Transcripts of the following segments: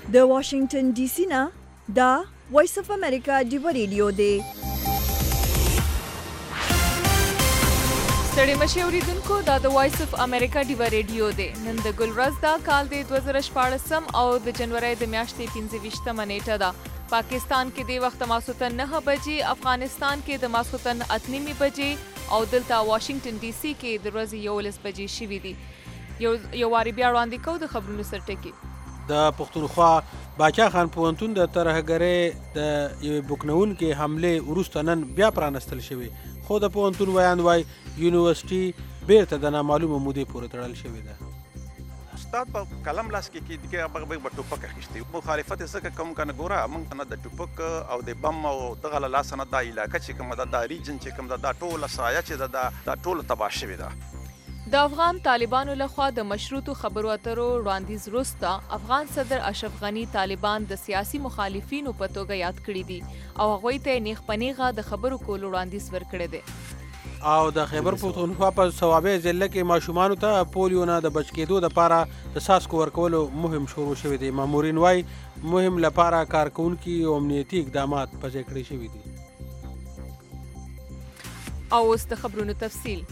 د واشنگټن ډي سي نه دا وایس اف امریکا ډیو ریډیو دی. ستړي مشي اوریدونکو دا د وایس اف امریکا ډیو ریډیو دی. نن د ګل ورځ دا کال د 2014 او د جنوري د میاشتې 25 نیټه ده. پاکستان کې د وخت ماسوتن 9 بجې، افغانستان کې د ماسوتن 8 بجې او دلته واشنگټن ډي سي کې د ورځې 11 بجې شوې دي. یو واری بیا وړاندې کوو د خبرونو سرټکی. د پښتونخوا باچا خان پوهنتون د ترهګرۍ د یوې بوکنونکې حملې وروسته نن بیا پرانستل شوی، خو د پوهنتون ویاند وایي یونیورسټي بیرته د نامعلومه مودې پورې تړل شوې ده. استاد په قلم لاس کې دغه به ټوپک اخیستی، مخالفت یې څه کوم کنه ګوره موږ نه د ټوپک او د بم او دغه له لاسه نه دا علاقه چې کومه ده، دا ریجن چې کوم ده، دا ټوله سایه چې ده دا ټوله تباه شوې ده. د افغان طالبانو لخوا د مشروطو خبرو اترو وړاندیز وروسته افغان صدر اشرف غني طالبان د سیاسي مخالفینو په توګه یاد کړي دي او هغوی ته نیغ په نیغه د خبرو کولو وړاندیز ورکړی دی. او د خیبر پښتونخوا په صوابۍ ضلع کې ماشومانو ته پولیو نه د بچ کېدو دپاره د څاڅکو ورکولو مهم شروع شوی دی. مامورین وایي مهم لپاره کارکوونکي او امنیتي اقدامات په ځای کړي شوي دي. او اوس د خبرونو تفصیل.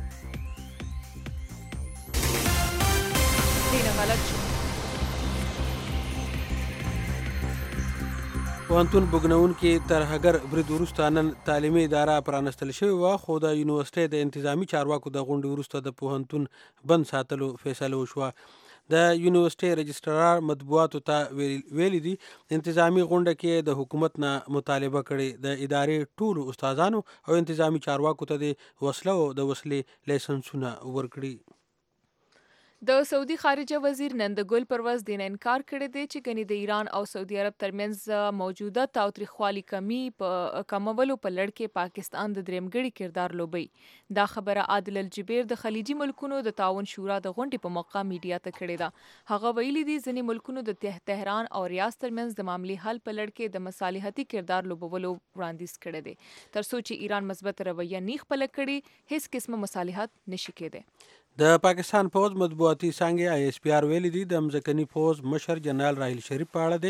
پوهنتون بوګنونکي ترهګر برید وروسته نن تعلیمي اداره پرانستل شوې وه، خو د یونیورسټۍ د انتظامي چارواکو د غونډې وروسته د پوهنتون بند ساتلو فیصله وشوه. د یونیورسټۍ رجسټرار مطبوعاتو ته ویلي دي انتظامي غونډه کې د حکومت نه مطالبه کړې د ادارې ټولو استادانو او انتظامي چارواکو ته د وسلو د وسلې لایسنسونه ورکړي. د سعودي خارجه وزیر نن د ګل پر ورځ دین انکار کړی دی چې ګنې د ایران او سعودي عرب ترمنځ موجوده تاوتریخوالي کمولو په لړ کې پاکستان د درېمګړي کردار لوبوي. دا خبره عادل الجبیر د خلیجي ملکونو د تعاون شورا د غونډې په موقع میډیا ته کړې ده. هغه ویلي دي ځینې ملکونو د تهران او ریاض ترمنځ د معاملې حل په لړ کې د مصالحتي کردار لوبولو وړاندیز کړی دی. تر څو چې ایران مثبت رویه نه خپله کړي هیڅ قسمه مصالحت نشي کېدی. د پاکستان پوځ مطبوعاتي څانګې آی اس پی آر ویلي دي د مځکني پوځ مشر جنرال راحیل شریف په اړه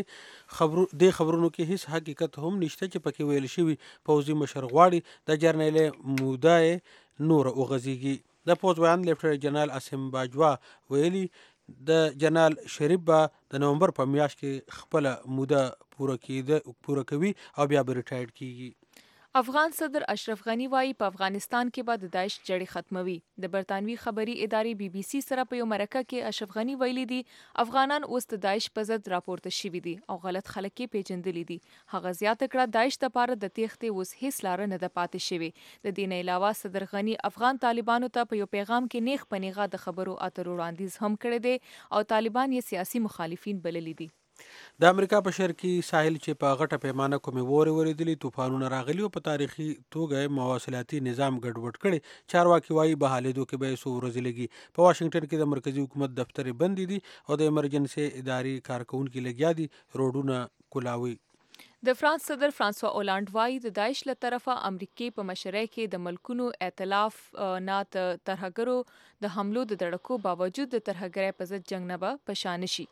د خبرونو کې هیڅ حقیقت هم نشته چې پکې ویل شوي پوځي مشر غواړي د جرنیل موده نور وغځیږي. د پوځ ویاند لیفټننټ جنرال اسیم باجوا ویلي د جنرال شریف به د نومبر په میاشت کې خپله موده پوره کوي او بیا به ریټایرډ کیږي. افغان صدر اشرف غني وایي په افغانستان کې به د داعش جړې ختموي. د برطانوي خبري ادارې بي بي سي سره په یو مرکه کې اشرف غني ویلي دي افغانان اوس د داعش په ضد راپورته شوي دي او غلط خلک یې پیژندلي دي. هغه زیاته کړه داعش دپاره د تېښتې اوس هیڅ لاره نه ده پاتې شوې. د دې نه علاوه صدر غني افغان طالبانو ته په یو پیغام کې نیغ په نیغه د خبرو اترو وړاندیز هم کړی دی او طالبان یې سیاسي مخالفین بللي دي. د امریکا په شرقي ساحل چې په غټه پیمانه کومې وورې ورېدلې طوفانونه راغلي او په تاریخي توګه مواصلاتي نظام ګډوډ کړي. چارواکي وایي بحالېدو کې به یې څو ورځې لګي. په واشنګټن کې د مرکزي حکومت دفترې بندې دي او د ایمرجنسي ادارې کارکوونکي لګیا دي روډونه کولاوي. د فرانس صدر فرانسوا اولانډ وایي د داعش له طرفه امریکې په مشرۍ کې د ملکونو ائتلاف نه ترهګرو د حملو د دړکو باوجود د ترهګرۍ په ضد جنګ نه به په شا نشي.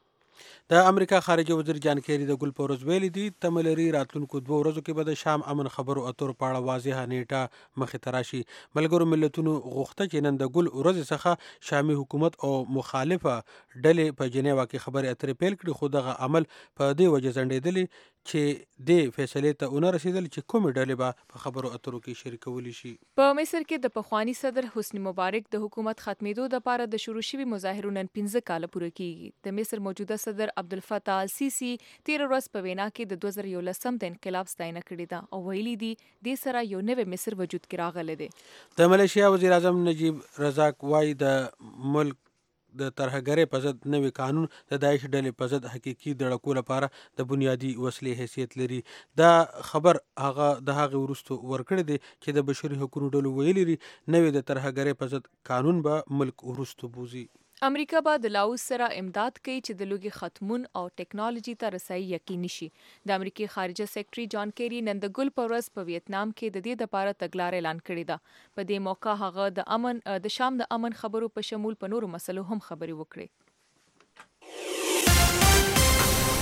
د امریکا خارجه وزیر جان کیری د ګل په ورځ ویلي دي تمه لري راتلونکو 2 ورځو کې به د شام امن خبرو اترو په اړه واضحه نیټه مخې ته راشي. ملګرو ملتونو غوښته چې نن د ګل ورځې څخه شامي حکومت او مخالفه ډلې په جنیوا کې خبرې اترې پیل کړي، خو دغه عمل په دې وجه ځنډېدلی چې د فیصلې ته ونه رسېدل چې کومې ډلې به په خبرو اترو کې شریکولی شي. په مصر کې د پخواني صدر حسني مبارک د حکومت ختمېدو لپاره د شروع شوي مظاهرو نن 15 کاله پوره کیږي. د مصر موجوده صدر عبدالفتاح السیسی تیر ورځ په وینا کې د 2011 د انقلاب ستاینه کړې ده او ویلي دي دې سره یو نوی مصر وجود کې راغلی دی. د ملیشیا وزیر اعظم نجیب رزاق وایي د ملک د ترهګرۍ په ضد نوی قانون د داعش ډلې په ضد حقیقي دړکو لپاره د بنیادي وسلې حیثیت لري. دا خبر هغه د هغې وروسته ورکړی دی چې د بشري حقونو ډلو ویلي دي نوی د ترهګرۍ په ضد قانون به ملک وروسته بوزي. امریکا به د لاوس سره امداد کوي چې د لوږې ختمون او ټیکنالوژي ته رسایي یقیني شي. د امریکای خارجه سیکرټري جان کیری نن د ګل په ورځ په ویتنام کې د دې لپاره تګلارې اعلان کړې ده. په دې موقع هغه د شام د امن خبرو په شمول په نورو مسلو هم خبرې وکړې.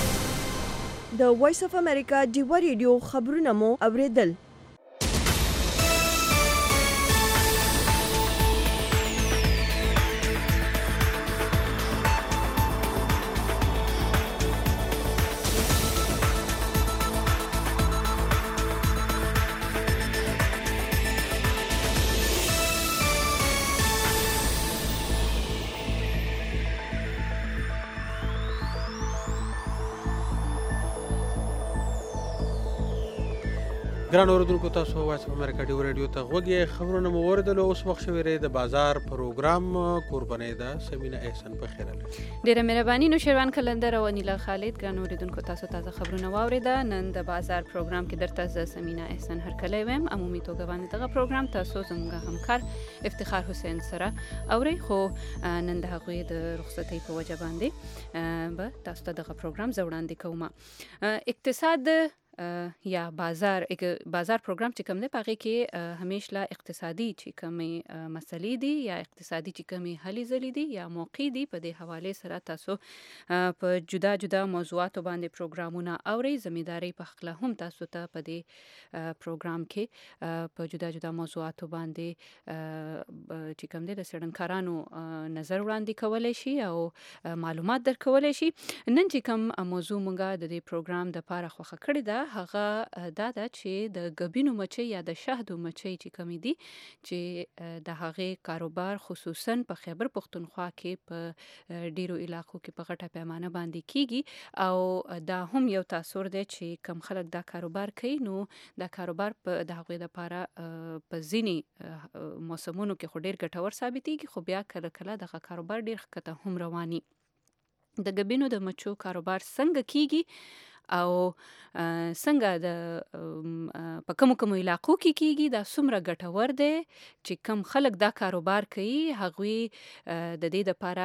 د وایس اف امریکا ډیوا ریډیو خبرونه مو اوریدل. ګران اوریدونکو تاسو وایس اف امریکا ډیو ریډیو ته غوږی خبرونه مو اوریدل. اوس وخت شوی دی د بازار پروګرام قرباني ده سمینا احسان په خیر له ډیره مهرباني. نو شروان کلندر او انیلا خالد. ګران اوریدونکو تاسو تازه خبرونه واوریده. نن د بازار پروګرام کې درته ز سمینا احسان هرکلی ویم. عمومي توګه باندې دغه پروګرام تاسو زموږ همکار افتخار حسین سره اوري. خو نن د هغوی د رخصتۍ په وجه باندې به تاسو ته دغه پروګرام زه وړاندې کوم. اقتصاد یا بازار پروګرام چې کوم دی په هغې کې همیشه لا اقتصادي چې کومې مسلې دي یا اقتصادي چې کومې هلې ځلې دي یا موقع دي په دې حوالې سره تاسو په جدا جدا موضوعاتو باندې پروګرامونه اورئ. زمیندارۍ په هکله هم تاسو ته په دې پروګرام کې په جدا جدا موضوعاتو باندې چې کوم دی د څېړنکارانو نظر وړاندې کولی شي او معلومات درکولی شي. نن چې کوم موضوع مونږه د دې پروګرام دپاره خوښه کړې ده هغه دا ده چې د ګبینو مچۍ یا د شهدو مچۍ چې کومې دي چې د هغې کاروبار خصوصا په خیبر پښتونخوا کې په ډیرو علاقو کې په غټه پیمانه باندې کیږي او دا هم یو تاثر دی چې کم خلک دا کاروبار کوي. نو دا کاروبار په د هغوی دپاره په ځینې موسمونو کې خو ډیر ګټور ثابتېږي خو بیا کله کله دغه کاروبار ډیر ښکته هم رواني. د ګبینو د مچو کاروبار څنګه کیږي او څنګه د په کومو علاقو کې کیږي دا څومره ګټور دی چې کم خلک دا کاروبار کوي هغوی د دې دپاره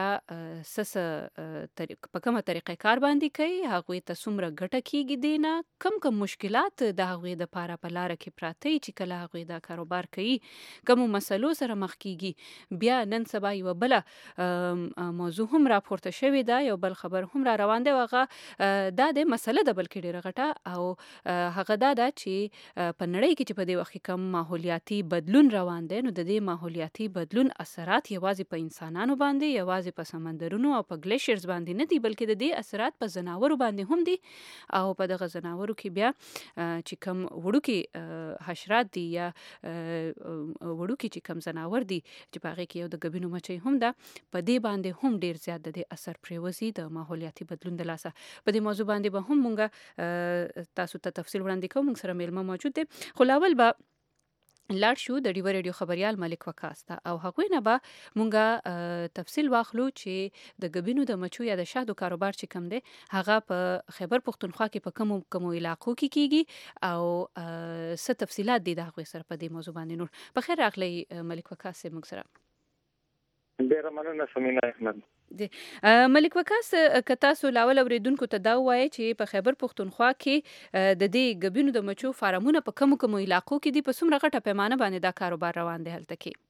په کومه طریقه کار باندې کوي هغوی ته څومره ګټه کیږي دی نه کم مشکلات د هغوی دپاره په لاره کې پراته وي چې کله هغوی دا کاروبار کوي کومو مسلو سره مخ کیږي. بیا نن سبا یوه بله موضوع هم راپورته شوې ده یو بل خبر هم را روان دی هغه دا د مسله د بلکې ډیره غټه او هغه دا ده چې په نړۍ کې چې په دې وخت کې کم ماحولیاتي بدلون روان دی نو د دې ماحولیاتي بدلون اثرات یوازې په انسانانو باندې یوازې په سمندرونو او په ګلیشرز باندې نه دي بلکې د دې اثرات په ځناورو باندې هم دي او په دغه ځناورو کې بیا چې کم وړوکي حشرات دي یا وړوکي چې کم ځناور دي چې په هغې کې یو د ګبینو مچۍ هم ده په دې باندې هم ډیر زیات د دې اثر پرېوځي د ماحولیاتي بدلون د لاسه. په دې موضوع باندې به هم مونږ تاسو ته تفصیل وړاندې کوو. مونږ سره میلمه موجود دی خو لاول به لاړ شو د ډیوا ریډیو خبریال ملک وقاص ته او هغوی نه به مونږ تفصیل واخلو چې د ګبینو د مچو یا د شهدو کاروبار چې کوم دی هغه په خیبر پښتونخوا کې په کومو علاقو کې کیږي او څه تفصیلات دي د هغوی سره په دې موضوع باندې. نور په خیر راغلی ملک وقاص صاحب مونږ سره. ډیره مننه سمینا احمد. ملک وقاص که تاسو لاول اوریدونکو ته دا ووایئ چې په خیبر پښتونخوا کې د دې ګبینو د مچو فارمونه په کومو علاقو کې دي په څومره غټه پیمانه باندې دا کاروبار روان دی هلته کې؟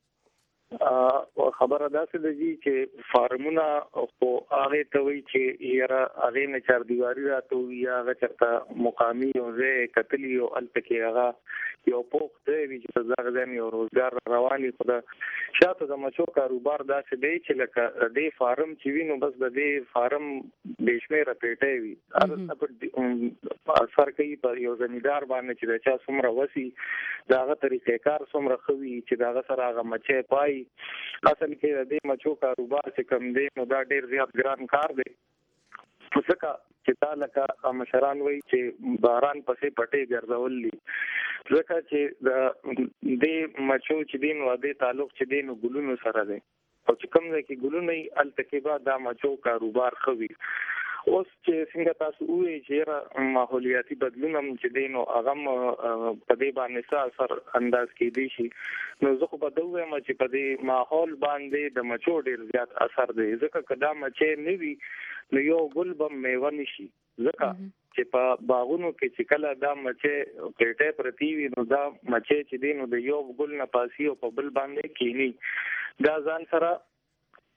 خبره داسې ده چې فارمونه خو هغې ته وایي چې یاره هغې نه چاردیواري راته وي یا هغه چېرته مقامي یو ځای کتلي او هلته کې هغه یو پوخ ځای وي چې په دغه ځای یو روزګار روان وي. خو د شاتو د مچو کاروبار داسې دی چې لکه دې فارم چې وي نو بس د دې فارم بې شمېره پیټۍ وي هر اثر کوي په یو زمیندار باندې چې د چا څومره وسي د هغه طریقې کار څومره ښه وي چې د هغه سره هغه مچۍ پای. اصل کې د دې مچو کاروبار چې کوم دی نو دا ډیر زیات ګران کار دی ځکه چې دا لکه مشران وایي چې باران پسې پټې ګرځول دي ځکه چې د دې مچو چې دی نو د تعلق چې دی نو ګلونو سره دی او چې کوم ځای کې ګلونه یې هلته کې به دا مچو کاروبار ښه وي. اوس چې څنګه تاسو ووایئ چې ماحولیاتي بدلون هم چې دی نو هغه په دې باندې څه اثر انداز کیدی شي نو زه خو به دا ووایم چې په دې ماحول باندې د مچو ډیر زیات اثر دی ځکه که دا مچۍ نه وي نو یو ګل به میوه نشي ځکه چې په باغونو کې چې کله دا مچۍ پیټۍ پرتې وي نو دا مچۍ چې دی نو د یو ګل نه پاسي او په بل باندې کینی دا ځان سره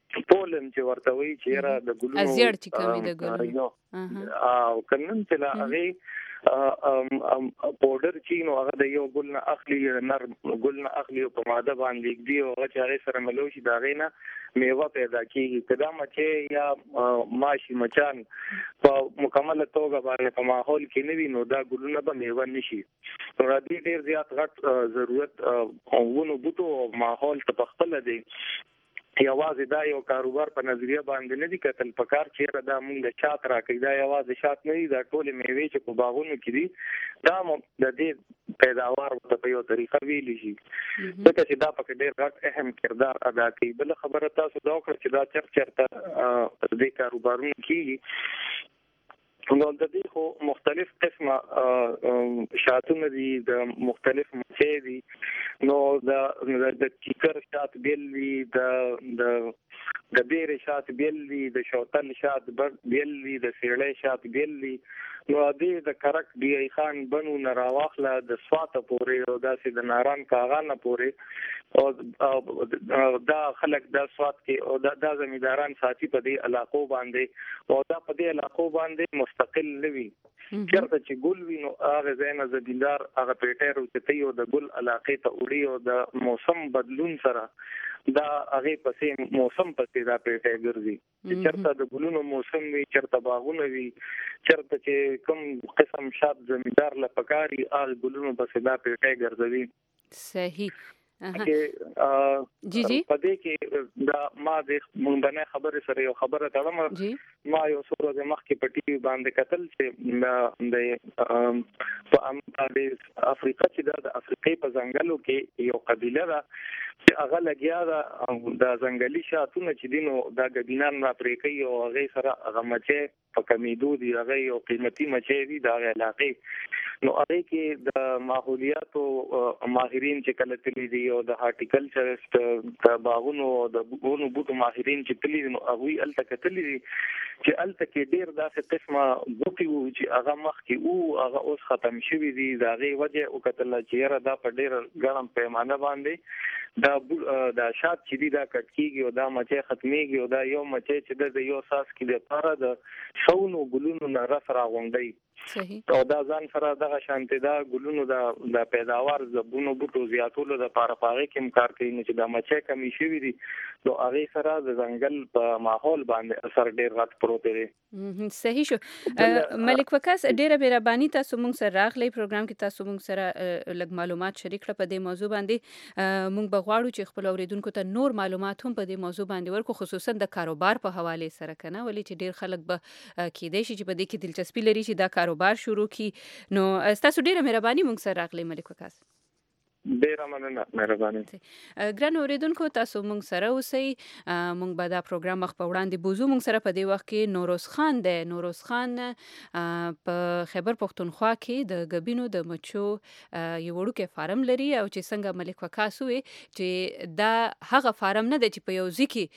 پولن چې ورته وی چې را د ګلونو ازیړ چې کمی د ګلونو او کنن چې لا هغه پاوډر چې نو هغه د یو ګل نه اخلي نر ګل نه اخلي په ماده باندې دی او هغه چې هغه سره ملوشي دا غینه میوه پیدا کیږي کدا مچه یا ماشي مچان په مکمل توګه باندې په ماحول کې نوي نو دا ګلونه به میوه نشي نو را دي ډیر زیات غټ ضرورت او ونو بوټو ماحول ته خپل دی یوازې دا یو کاروبار په نظریه باندې نه دي کتل پکار چې دا موږ شات راکې دا یوازې شات نه دي دا ټول میوې چې په باغونو کې دي دا د دې پیداوار په یو طریقه ویل شي ځکه چې دا پکې ډېر غټ اهم کردار ادا کوي بل خبره تاسو دا وکړه چې دا چرته د کاروبارونو کې نو د دې خو مختلف قسمه شاتونه دي د مختلف مچې دي نو د چیکر شات بیل دي د بیره شات بیل دي د شوتل شات بیل دي د سیړې شات بیل دي نو دې د کرک دی خان بنو نراواخله د سواته پورې او داسې د ناران کاغانه پورې او دا خلک د سوات کې او د زمیداران ساتي په دې علاقو باندې او دا په دې علاقو باندې مستقل لوي چرته چې ګل وینو هغه زینه زمیدار هغه پیټر او چې یو د ګل علاقې ته وړي او د موسم بدلون سره دا هغه پسې موسم پسې دا پیټه ګرځي چرته د ګلونو موسم وي چرته باغونه وي چرته چې کوم قسم شات زمیدار لپکاري ال ګلونو پسې دا پیټه ګرځي صحیح جی جی پدې کې دا ما د مونږ خبره سره یو خبره تړم ما یو څو ورځې مخکې په ټي وي باندې کتل چې د په افریقا چې د افریقې په ځنګلو کې یو قبيله ده چې هغه لګیا ده د ځنګلي شاتونو چې دینو دا ګبینان را پرې کوي او هغه سره هغه مچې په کمیدو دي هغه یو قیمتي مچې دي د علاقې نو هغه کې د ماحولیات او ماهرین چې کله تللی دي او د هارټیکلچرست د باغونو او د ګونو بوټو ماهرین چې تللی نو هغه الته کتلی دي چې الته کې ډیر داسې قسمه بوټي وو چې هغه مخ کې او هغه اوس ختم شوی دي دا غي وجه او کتل چې را دا په ډیر ګرم پیمانه باندې دا شات چې دی دا کټ کیږي او دا مچې ختميږي او دا یو مچې چې د یو ساس کې د پاره د شونو ګلونو نه رس راغونډي صحیح او دا ځان سره دغه شانتي دا ګلونو د پیداوار زبونو بوټو زیاتولو د پاره پاغي کې کار کوي چې دا مچې کمی شوی دي نو هغه سره د ځنګل په ماحول باندې اثر ډیر غټ پروت دی صحیح شو ملک وکاس ډیره مهرباني تاسو مونږ سره راغلی پروګرام کې تاسو مونږ سره لږ معلومات شریک کړل په دې موضوع باندې مونږ بغواړو چې خپل اوریدونکو ته نور معلومات هم په دې موضوع باندې ورکو خصوصا د کاروبار په حواله سره کنه ولی چې ډیر خلک به کېدای شي چې په دې کې دلچسپي لري چې دا کاروبار شروع کی نو تاسو ډیره مهرباني مونږ سره راغلی ملک وکاس ډیره مننه مهرباني ګران اوریدونکو تاسو مونږ سره اوسئ مونږ به دا پروګرام مخ په وړاندې بوزو مونږ سره په دې وخت کې نوروز خان دی نوروز خان په خیبر پختونخوا کې د غبینو د مچو یو وړوکی فارم لري او چې څنګه ملک وکاس وي چې دا هغه فارم نه دی چې په یو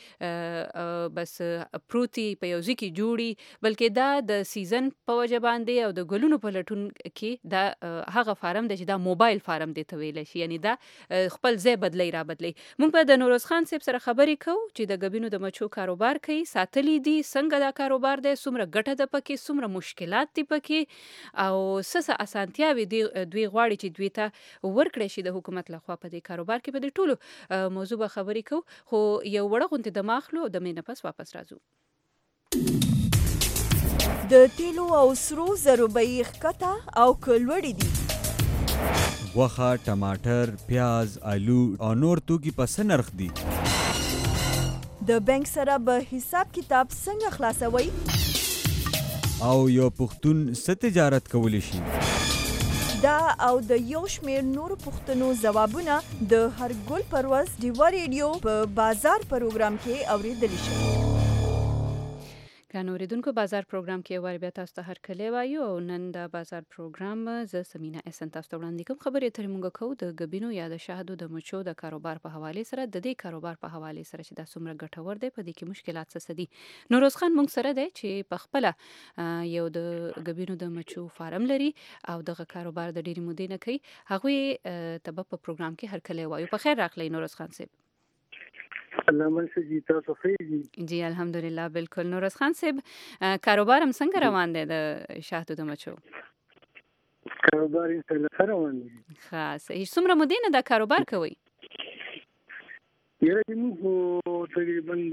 ځکه بس پروتي په یو ځکه جوړي بلکې دا د سیزن په وجه باندې او د ګلونو په لټون کې دا هغه فارم دی چې دا موبایل فارم دی ته ویل شي یعنی دا خپل ځای بدلی را بدلی مونږ په د نوروز خان صاحب سره خبرې کوو چې د غبینو د مچو کاروبار کوي ساتلی دي څنګه دا کاروبار دی څومره ګټه ده پکې څومره مشکلات دي پکې او څه اسانتیاوي دي دوی غواړي چې دوی ته ورکړي شي د حکومت لخوا په دې کاروبار کې په دې ټولو موضوع به خبرې کوو خو یو وړه غونډه د ماخلو د مینه پس واپس راځو د تیلو او سرو زرو بیې ښکته او کلوړې دي غوښه، ټماټر، پیاز، آلو او نور توکي په څه نرخ دي؟ د بانک سره به حساب کتاب څنګه خلاصوي؟ او یو پښتون څه تجارت کولی شي؟ دا او د یو شمېر نورو پوښتنو ځوابونه د هرګل پرواز ډیوا ریډیو په بازار پروګرام کې اورېدلی شئ. ګران اوریدونکو بازار پروګرام کې ور بیا تاسو ته هرکلی وایو او نن د بازار پروګرام زه سمینا احسان تاسو ته وړاندې کوم خبرې اترې مونږ کوو د غبینو یا د شهدو د مچو د کاروبار په حواله سره د دې کاروبار په حواله سره چې دا څومره ګټور دی په دې کې مشکلات څه دي نوروز خان مونږ سره دی چې په خپل یو د غبینو د مچو فارم لري او دغه کاروبار د ډېری مودې نه کوي هغه ته په پروګرام کې هرکلی وایو په خیر راغلی نوروز خان صاحب الله منصور جی تاسو خیر جی الحمدلله بالکل. نورز خان صاحب کاروبار هم څنګه روان دی د شاتو د مچو؟ کاروبار یې څنګه روان دی؟ خاص څومره مودې نه دا کاروبار کوي؟ یره موږ تقریبا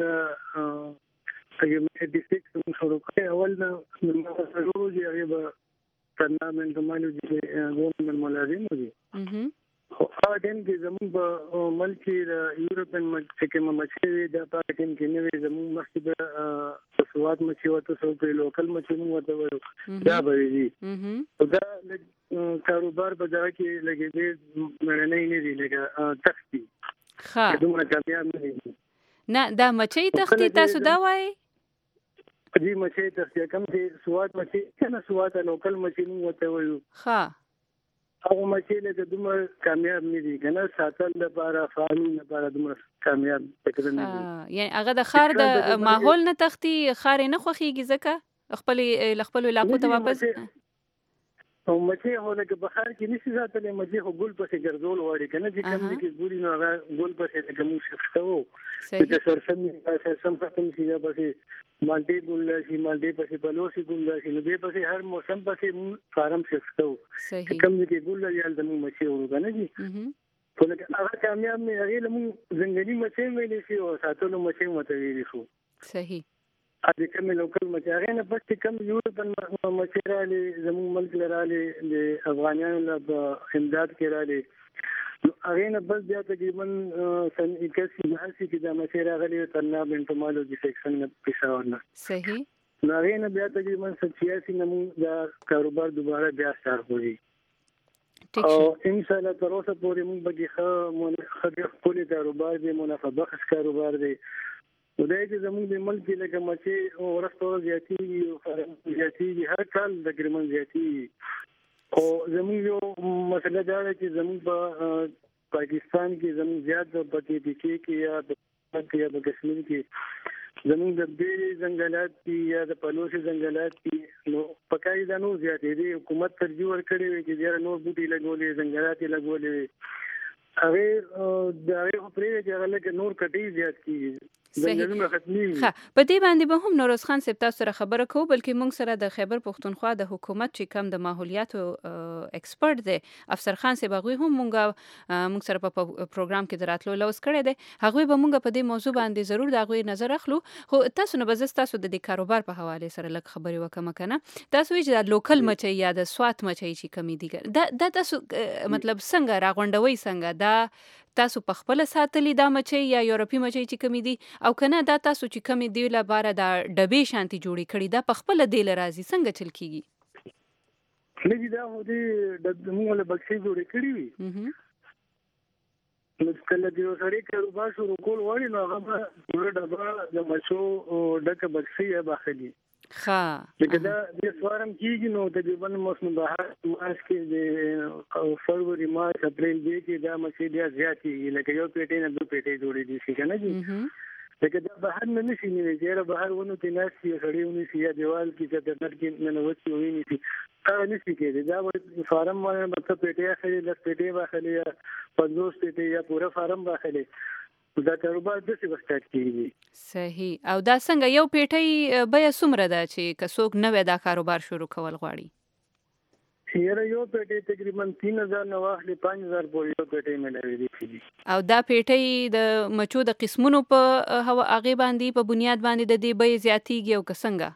تقریبا 86 موږ شروع کړی. اول نه موږ روز یې به ټورنامنټ مالو دي ګورنمنت ملازم دي. خو هغه ټیم کې زموږ په ملک کې یورپین چې کومه مچۍ وي دا په ټیم کې نه وي. زموږ مخکې به سواد مچۍ ورته څوک لوکل مچۍ موږ ورته وایو دا به وي. دا کاروبار په دغه کې لګېدې مړنۍ نه دي لکه تختی ښه دومره کامیاب نه دي. نه دا مچۍ تختی تاسو دا وایي؟ جی مچۍ تختی کوم چې سواد مچۍ کنه سواد لوکل مچۍ موږ ورته وایو. ښه هغه مچۍ لکه دومره کامیاب نه دي کنه ساتل لپاره فارمینګ لپاره دومره کامیاب فکر نه دي. یعنی هغه د ښار د ماحول نه تختی ښار نه خوښیږي ځکه خپل علاقو ته واپس او مچۍ هو لکه په ښار کې نشي ساتلی. مچۍ خو ګل پسې ګرځول غواړي کنه چې کوم ځای کې ګوري نو هغه ګل پسې لکه موږ شفت کوو چې سرسم ختم شي یا پسې مالټې ګل شي مالټې پسې بلوسي ګل شي نو دې پسې هر موسم پسې فارم شفت کوو چې کوم ځای کې ګل لري هلته موږ مچۍ وړو کنه جي. خو لکه هغه کامیاب نه هغې له موږ ځنګلي مچۍ ویلی شي او ساتلو مچۍ ورته ویلی شو. صحیح. د کومې لوکل مچۍ هغې نه پس چې کوم یورپن مچۍ راغلې زموږ ملک له راغلې د افغانیانو له په امداد کې راغلې نو هغې نه بس بیا تقریبا سن 81 کې دا مچۍ راغلې طناب انټومالوجي سیکشن نه پېښور نه. صحیح. نو هغې نه بیا تقریبا 86 نه موږ دا کاروبار دوباره بیا سٹارټ کړی او انشاءالله تر اوسه پورې موږ به ښه ښکلی کاروبار دی منافع بخش کاروبار دی. نو دا چې زموږ د ملک کې لکه مچۍ ورځ په ورځ زیاتېږي او فارمونه زیاتېږي هر کال تقریبا زیاتېږي. او زموږ یو مسله دا ده چې زموږ په پاکستان کې زموږ زیات په کې کې یا په کشمیر کې زموږ د بیرې ځنګلات دي یا د پلوشي ځنګلات دي نو پکای دا نور زیاتې دي. حکومت ترجیح ورکړې وي چې ډېر نور بوټي لګولې ځنګلات یې لګولې هغه د هغې پرې چې هغه لکه نور کټي زیات کېږي. ښه په دې باندې به هم نوروز خان صاحب تاسو سره خبره کوو بلکې موږ سره د خیبر پښتونخوا د حکومت چې کم د ماحولیاتو ایکسپرت دی افسر خان صاحب هغوی هم موږ سره په پروګرام کې د راتلو لوس کړی دی. هغوی به موږ په دې موضوع باندې ضرور د هغوی نظر اخلو. خو تاسو نه به زه ستاسو د دې کاروبار په حواله سره لږ خبرې وکړم که نه. تاسو وایئ چې د لوکل مچۍ یا د سوات مچۍ چې کمې دي دا تاسو مطلب څنګه راغونډوئ څنګه دا تاسو په خپل ساتلی دا مچۍ یا یورپی مچۍ چې کمی دي او کنه دا تاسو چې کمی دی لپاره دا ډبې شانتي جوړې کړي دا په خپل دی لرازي څنګه چل کیږي؟ نه دا هو دې د موږ له بکسي جوړې کړي وي نو کله چې سړی کاروبار شروع کول غواړي نو هغه ټول ډبه د مچو ډکه بکسي یا باخلي لکه دا د فارم کېږي نو تقریبا موسم بهار مارچ کې د فروری مارچ اپریل کې دا مچۍ بیا زیاتېږي لکه یو پیټۍ نه 2 پیټۍ جوړېږي شي که نه جي لکه دا بهر نه نشي نیولی چې بهر ونو کې ناستي سړی ونیسي یا دیوال کې چې د نر کې ننوتي ونیسي هغه نشي کېدی. دا به فارم باندې به څه پیټۍ اخلي 10 پیټۍ به اخلي یا 50 پیټۍ یا پوره فارم به اخلي دا کاروبار داسې به سټارټ کېږي. صحیح. او دا څنګه یو پیټۍ بیه څومره ده چې که څوک نوی دا کاروبار شروع کول غواړي؟ یاره یو پیټۍ تقریبا 3000 نه واخلي 5000 پورې یو پیټۍ ملاوي دي. او دا پیټۍ د مچو د قسمونو په هغې باندې په بنیاد باندې د دې بیې زیاتېږي او که څنګه؟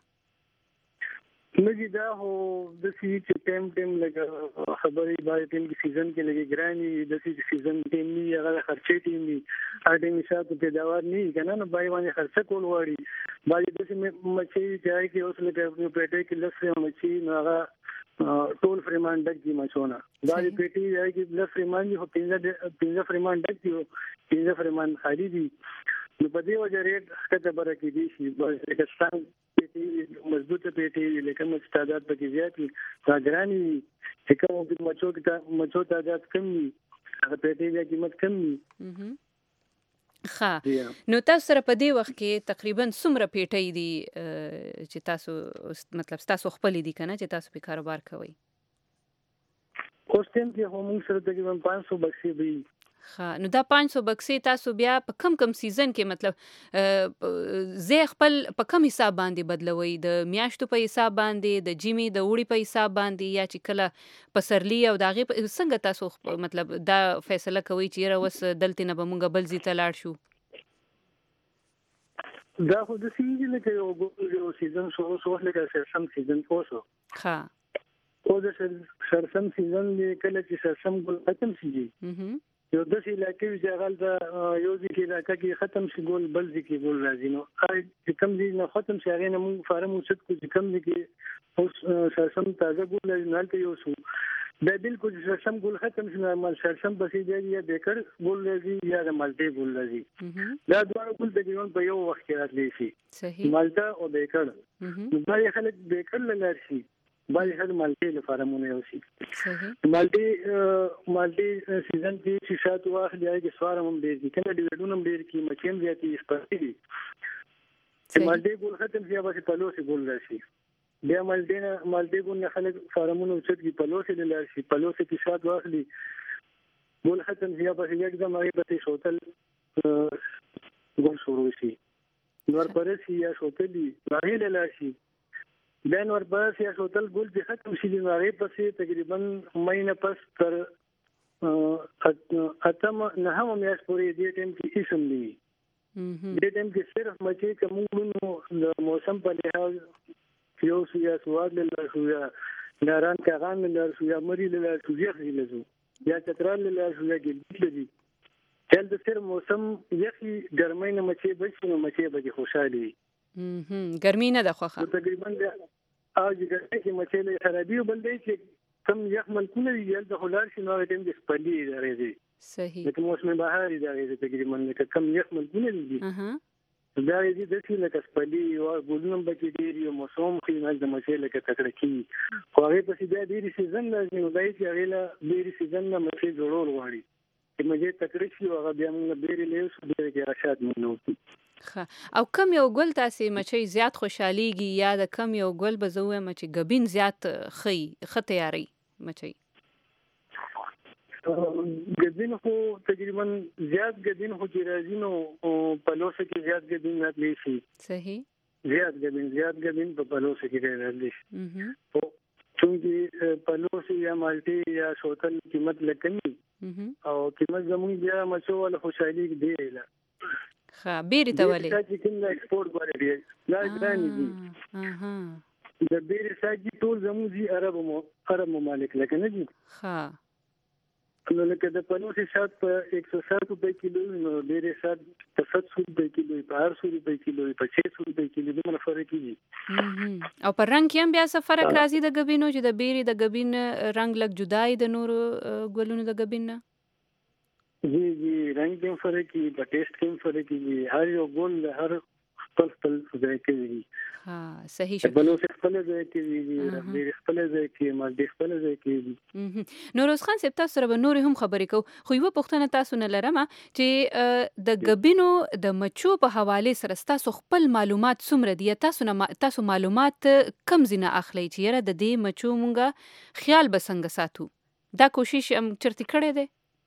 نه جی دا هو داسې چې ټایم لکه خبرې باندې ټایم کې سیزن کې لګي ګراني داسې چې سیزن ټایم نه هغه خرچې ټایم نه هر ټایم حساب پیداوار نه کنه نو بای باندې خرچه کول وړي باندې داسې مچۍ چې کې اوس لکه پیټۍ کې لسه مچۍ نو هغه ټول فریمان ډک دي مچونه باندې پیټۍ کې لس فریمان دي خو 15 فریمان ډک دي 15 فریمان خالي دي نو په دې وجه ریټ ښکته بره کېدی شي پاکستان مضبوطه پیټۍ لکه مچ تعداد پکې زیات وي دا ګراني چې کوم مچو تعداد کم وي هغه پیټۍ بیا قیمت کم وي. ښه نو تاسو سره په دې وخت کې تقریبا څومره پیټۍ دي چې تاسو مطلب تاسو خپلې دي که نه چې تاسو په کاروبار کوئ؟ اوس ټایم کې هم موږ سره تقریبا 500 بکسې وي. نو دا 500 بکسې تاسو بیا په کم سیزن کې مطلب زه خپل په کم حساب باندې بدلوي د میاشتو په حساب باندې د جیمی د وړي په حساب باندې یا چې کله پسرلی او داغه څنګه تاسو مطلب دا فیصله کوي چې را وس دلته نه به مونږ بل ځای ته لاړ شو دا خو د سیزن کې یو سیزن شو لکه سرسم سیزن اوسو ها او د سرسم سیزن کله چې سرسم ګل ختم شي یو د علاقې چې هغه د یو ځکه علاقې کې ختم شي ګل بل ځکه ګل راځي نو چې کوم ځای نه ختم شي هغه نه موږ فارم وڅت کو چې کوم ځکه اوس سرسم تازه ګل نه لته یو سو دا بالکل سرسم ګل ختم شي نورمال سرسم بسې دی یا بیکر ګل راځي یا د مالټي ګل راځي دا دوه ګل تقریبا په یو وخت کې راتلی شي صحیح مالټا او بیکر نو دا خلک بیکر لږ شي باندې هر مالټي لپاره مونږ یو شي صحیح مالټي سیزن کې چې شات واخلي هغه سوارم هم ډیر دي کنه ډیوډونم ډیر کی مچیم زیاتی سپارتي دي چې مالټي ګل ختم شي به په لوسي ګل راشي بیا مالټي ګل نه خلک فارمونو چې په لوسي لار شي په لوسي کې شات واخلي ګل ختم شي به یکدم هغه به شوتل ګل شروع شي نور پرسي یا شوتلی راهله لار شي بین ور بس یا شوتل ګل چې ختم شي د هغه پسې تقریبا مهینه پس تر اتم نه هم میاش پورې دې ټیم کې اسم دی دې ټیم کې صرف مچې کومونو د موسم په لحاظ یو سیا سواد له شو یا ناران کاغان له شو یا مری له شو یخي له یا چترال له شو یا ګل دي تل د سر موسم یخي ګرمۍ نه مچې بچي نو مچې به خوشاله ګرمي نه ده خوخه تقریبا او چې چې مچې خرابي وبلدي چې کم یخ ملکونه یل د هولار شنو ټیم د سپلي راځي صحیح لکه موسم بهاري راځي تقریبا لکه کم یخ ملکونه دي دا دې د څه لکه سپلي او ګلونم بچي دي یو موسم خو نه د مچې لکه تکړه کی خو هغه په سیده ډیری سیزن لازم دی چې هغه لا ډیری سیزن نه مچې جوړول غواړي چې مچې تکړه شي او هغه بیا موږ ډیری لیو سو ډیری کې راشد مونږ او کم یو ګل تاسو مچې زیات خوشاليږي یا د کم یو ګل به زوې مچې غبین زیات خطه یاري مچې غبین خو تقریبا زیات غبین خو چې راځي نو په لوسه کې زیات غبین راتلی شي صحیح زیات غبین په لوسه کې راځي او څنګه په لوسه یا مالټي یا شوتل قیمت لکمي او قیمت زموږ بیا مچو ول خوشالي دی لا بیری ته ولې چې کوم ایکسپورټ غواړي لا ګرانی دي د بیری ساجي ټول زموږي عرب ممالک لکه نه دي نو لکه د پلوسي شات په 160 روپے کیلو نو بیری شات په 700 روپے کیلو په 800 روپے کیلو په 600 روپے کیلو دغه فرق کیږي او پر رنگ کې هم بیا څه فرق راځي د غبینو چې د بیری د غبین رنگ لګ جدای د نور ګلونو د غبین نه جی رنگ کې فرق کی په ټیسټ کې فرق کی هر یو ګل هر خپل ځای کې وي صحیح شو بلو څه خپل ځای کې وي ډېر خپل ځای کې مالټي خپل ځای کې وي نوروز خان صاحب تاسو سره به نور هم خبرې کو خو یو پوښتنه تاسو نه لرم چې د غبینو د مچو په حواله سره تاسو خپل معلومات څومره دي تاسو معلومات کم زینه اخلي چې یره د دې مچو مونږه خیال بسنګ ساتو دا کوشش چرته کړې ده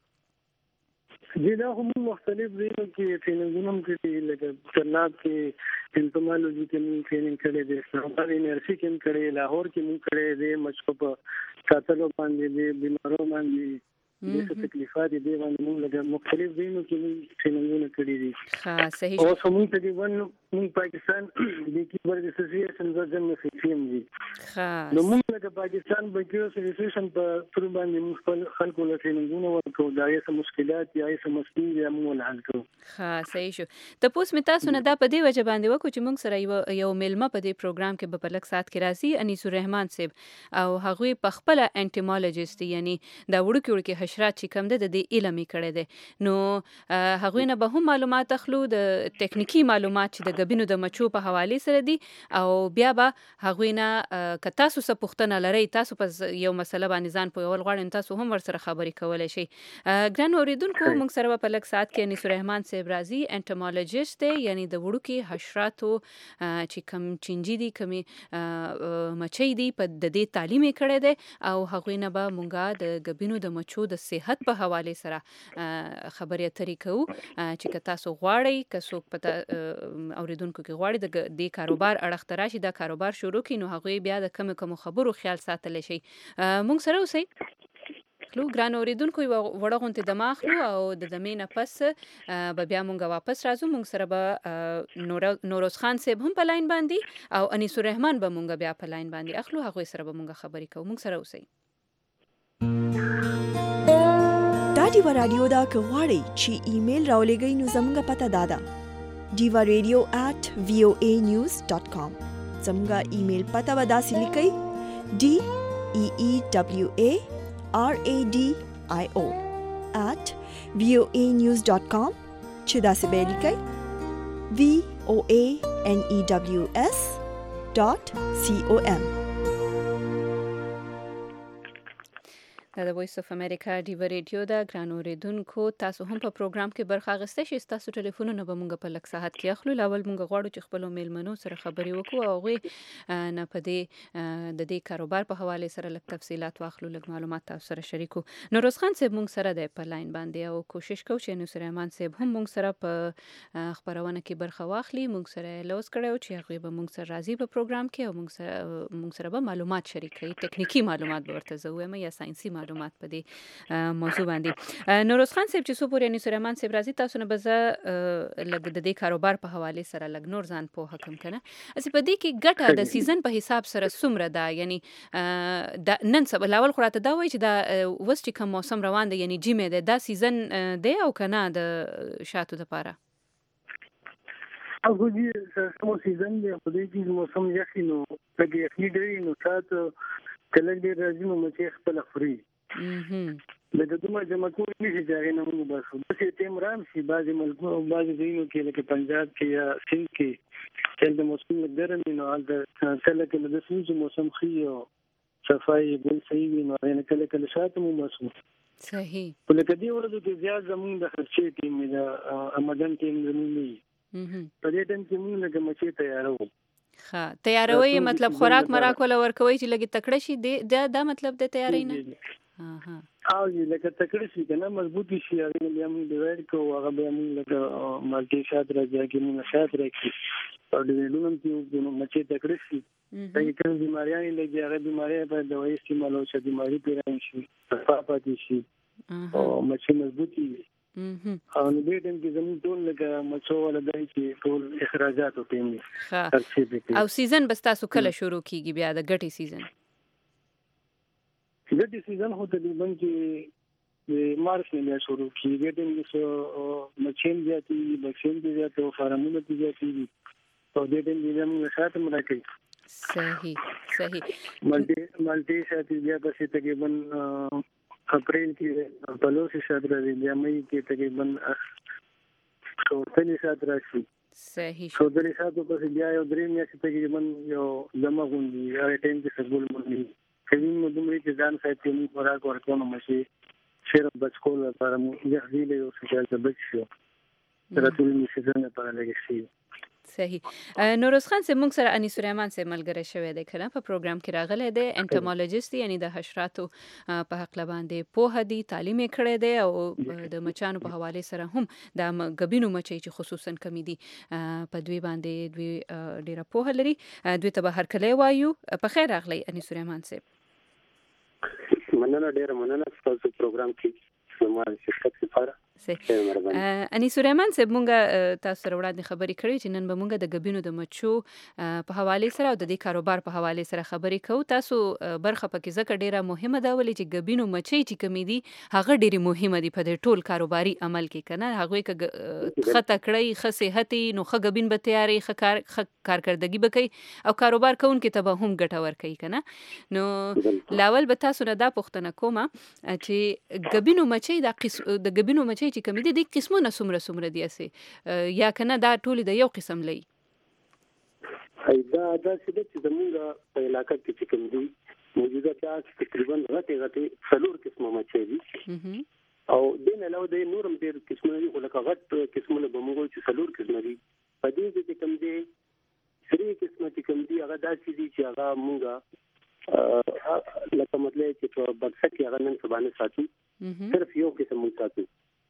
دا هم مختلف دي چې ټریننګونه هم کوي لکه ترناب کې انټومالوجي کې موږ ټریننګ کړی دی اسلامباد یونیورسيټي کې کړی لاهور کې موږ کړی دی مچو په ساتلو باندې دی بیمارو باندې د تکلیفات دي باندې موږ لکه مختلف دینو کې موږ ټریننګونه کړی دي صحیح او څومره تقریبا موږ پاکستان د کیبورډ اسوسییشن زم فیم دي نو موږ لکه پاکستان بګیو اسوسییشن په تر باندې موږ خلکو له ټریننګونو ورکو دا یې مشکلات یا یې مسلې یا موږ حل کړو صحیح شو ته پوس می تاسو نه دا په دې وجه باندې وکړو چې موږ سره یو میلمه په دې پروګرام کې په لک سات کې راځي انیس الرحمن صاحب او هغه په خپل انټیمالوجیست یعنی دا وړو کې حشرات چې کوم د دې علمي کړي دي نو هغه نه به هم معلومات اخلو د ټکنیکی معلومات چې د غبینو د مچو په حواله سره دي او بیا به هغوی نه که تاسو څه پوښتنه لرئ تاسو په یو مسله باندې ځان پوهول غواړئ تاسو هم ورسره خبرې کولی شئ. ګران اوریدونکو موږ سره په لږ ساعت کې انیس الرحمن صاحب راځي انټمالوجیست دی یعنی د وړوکي حشراتو چې کم چینجی دي کمی مچۍ دي په د دې تعلیم یې کړی دی او هغوی نه به مونږه د غبینو د مچو د صحت په حواله سره خبرې اترې کوو چې که تاسو غواړئ که څوک په اوریدونکو کې غواړي د دې کاروبار اړخ ته راشي دا کاروبار شروع کړي نو هغوی بیا د کمو خبرو خیال ساتلی شي. مونږ سره اوسئ. ګران اوریدونکو یو وړه غونډه د ماخلو او د دمې نه پس به بیا مونږ واپس راځو. مونږ سره به نوروز خان صاحب هم په لاین باندې او انیس الرحمن به مونږ بیا په لاین باندې اخلو هغوی سره به مونږ خبرې کوو. مونږ سره اوسئ. دا ډیوا رادیو دا که غواړئ چې ایمیل راولېږئ نو زموږ پته دا ده diva@voanews.com. زموږ ایمیل پته به داسې لیکئ DEEWARADIO@voanews.com چې داسې به لیکئ voanews.com. دا د وایس اف امریکا ډیوا ریډیو دا. ګران اوریدونکو تاسو هم په پروګرام کې برخه اخیستی شئ. تاسو ټلیفونونه به مونږ په لږ ساعت کې اخلو. لاول مونږ غواړو چې خپلو میلمنو سره خبرې وکړو او هغوی نه په دې د دې کاروبار په حواله سره لږ تفصیلات واخلو لږ معلومات تاسو سره شریکو. نوروز خان صاحب مونږ سره دی په لاین باندې او کوشش کوو چې انیس الرحمن صاحب هم مونږ سره په خپرونه کې برخه واخلي. مونږ سره لوز کړی چې هغوی به مونږ سره راځي په پروګرام کې او مونږ سره به معلومات شریک کړي ټکنیکی معلومات به ورته زه ووایم یا ساینسي معلومات په دې موضوع باندې. نوروز خان صاحب چې څو پورې انیس الرحمن صاحب راځي تاسو نه به زه لږ د دې کاروبار په حواله سره لږ نور ځان پوهه کړم کنه. اسی په دې کې ګټه د سیزن په حساب سره څومره ده یعنی نن سبا لاول خو راته دا وایي چې دا اوس چې کوم موسم روان دی یعنی جیمه ده دا سیزن دی او کنه د شاتو لپاره هغه دې سمو سیزن دی په دې کې موسم یخي نو لګي یخني دی نو تاسو کله دې راځي نو مچې خپل خوري د دومره جمع کول نشي ځای نه موږ بس د ټیم رام شي بعضي ملکونو بعضي ځایونو کې لکه پنجاب کې یا سند کې چې د موسم ګرمي نو د کله کله د سوز موسم خي او صفای ګل صحیح وي نو نه کله شاته مو مسو صحیح ولکه دې ورته کې زیات زمون د خرچې ټیم د امدن ټیم زمون نه په دې ټیم کې موږ نه مچې تیارو تیاروي مطلب خوراک مراک ولا ورکوي چې لګي تکړه شي دا مطلب د تیاری نه او لکه تکړه شي کنه مضبوطی شي هغه بیا موږ ډیوایډ کوو هغه بیا موږ لکه مالټي شات راځي کې موږ شات راکې او د ویلونم کې مچې تکړه شي دا کوم بیماریاں لګي هغه بیماری په دوايي استعمالو چې بیماری پیران شي پاتې شي او مچې مضبوطی او نو دې ټیم کې زموږ ټول لکه مچو ولا دای چې ټول اخراجات او ټیم او سیزن بس تاسو کله شروع کیږي بیا د ګټي سیزن ګټي سیزن هو تقریبا چې د مارچ نه بیا شروع کیږي ګټي چې مچین زیاتې بکشین زیاتې او فارمونه زیاتې او دې ټیم کې موږ شاته مراکې صحیح مالټي شاته بیا پسې تقریبا اپریل کې په لوسي شاته راځي بیا مې کې تقریبا څوتنی شاته راشي صحیح څوتنی شاته پسې بیا یو درې میاشتې تقریبا یو جمع غونډي هغه ټیم کې سګول مونږ کوي نو دومره چې ځان ساتي موږ خوراک ورکوم مشي شیر بچکول لپاره موږ یې یو څه چې بچو ترټول میشن لپاره لګي شي صحیح. نوروز خان صاحب موږ سره انیس الرحمن صاحب ملګری شوی دی کله په پروګرام کې راغلی دی انټمالوجیست یعنی د حشراتو په حق باندې پوهه دی تعلیم یې کړی دی او د مچانو په حواله سره هم د غبینو مچۍ چې خصوصا کمی دي په دوی باندې دوی ډیره پوهه لري دوی ته به هر کله وایو په خیر راغلی انیس الرحمن صاحب مننه ډیره مننه تاسو پروګرام کې زموږ شرکت لپاره انیس الرحمن صاحب مونږه تاسو سره وړاندې خبرې کړې چې نن به مونږ د غبینو د مچو په حواله سره او د دې کاروبار په حواله سره خبرې کوو. تاسو برخه پکې ځکه ډیره مهمه ده ولې چې غبینو مچۍ چې کمی دي هغه ډیره مهمه دي په دې ټول کاروباري عمل کې کنه هغه کې خطه کړی خ صحت نو خ غبین به تیاری خ کارکردګي به کوي او کاروبار کوونکې ته به هم ګټه ور کوي کنه. نو لاول به تاسو نه دا پوښتنه کومه چې غبینو مچۍ د غبینو مچۍ چې کوم دي د قسمونه سمره دي اسي یا کنه دا ټول د یو قسم لې دا چې زمونږ په علاقه کې چې کوم دي موجوده چې تقریبا غټه څلور قسمه مچۍ دي او دین علاوه د نورم ډېر قسمه دي لکه غټ قسمه به موږ چې څلور قسمه دي په دې کې کوم دي سری قسمه چې کوم دي هغه داسې دي چې هغه موږ لکه مطلب چې په بکسه کې هغه نن سبا نه ساتو صرف یو قسم موږ ساتو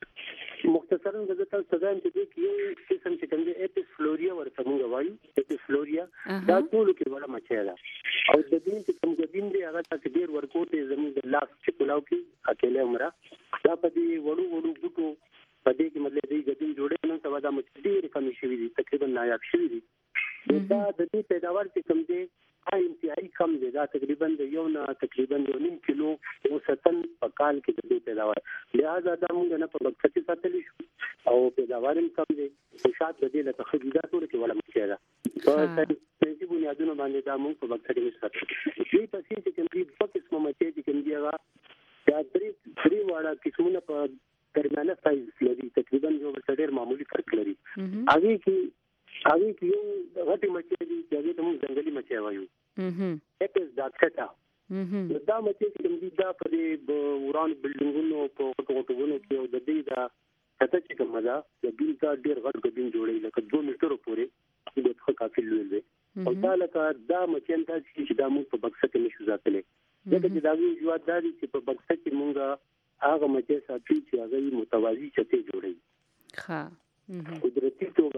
مختصرا د تاسو څنګه چې د یو قسم چې کوم دي اپس فلوریا ورته موږ وایو اپس فلوریا دا ټول کې ولا مچۍ ده او د دې چې کوم ګدین دی هغه تاسو ډیر ورکوټه زموږ د لاس چې کلاو کې اکیله عمره دا په دې وړو بوټو په دې کې مطلب دې ګدین جوړې نن سبا د مچۍ ډیر کم شوی دي تقریبا نایاب شوی دي دا د دې پیداوار چې کوم دی انتهایی کم دی دا تقریبا د یو نه تقریبا 1.5 کیلو اوسطن په کال کې د دې پیداوار لہذا دا موږ نه په وخت کې ساتلی شو او پیداوار هم کم دی او شاید د دې له خدیجه ټول کې ولا مچۍ ده په دې بنیادونو باندې دا موږ په وخت کې ساتو دې پسې چې کوم دي په قسمه مچۍ چې کوم دی هغه دا درې واړه قسمونه په درمیانه سایز لري تقریبا یو ډېر معمولی فرق لري هغه کې یو غټي مچۍ دي چې هغه موږ ځنګلي مچۍ وایو اپس ډاکټا دا مچۍ چې کوم دي دا په دې وران بلډینګونو په کوټونو کې او د دې دا کته چې کوم دا د دې دا ډېر غټ ګډین جوړي لکه 2 میټر پورې د څه کافي لوي دی او دا لکه دا مچۍ ته چې دا موږ په بکسه کې نشو ځاتلې دا چې دا وی جوړ دا چې په بکسه کې موږ هغه مچۍ ساتي چې هغه متوازی چته جوړي ها قدرتي توګه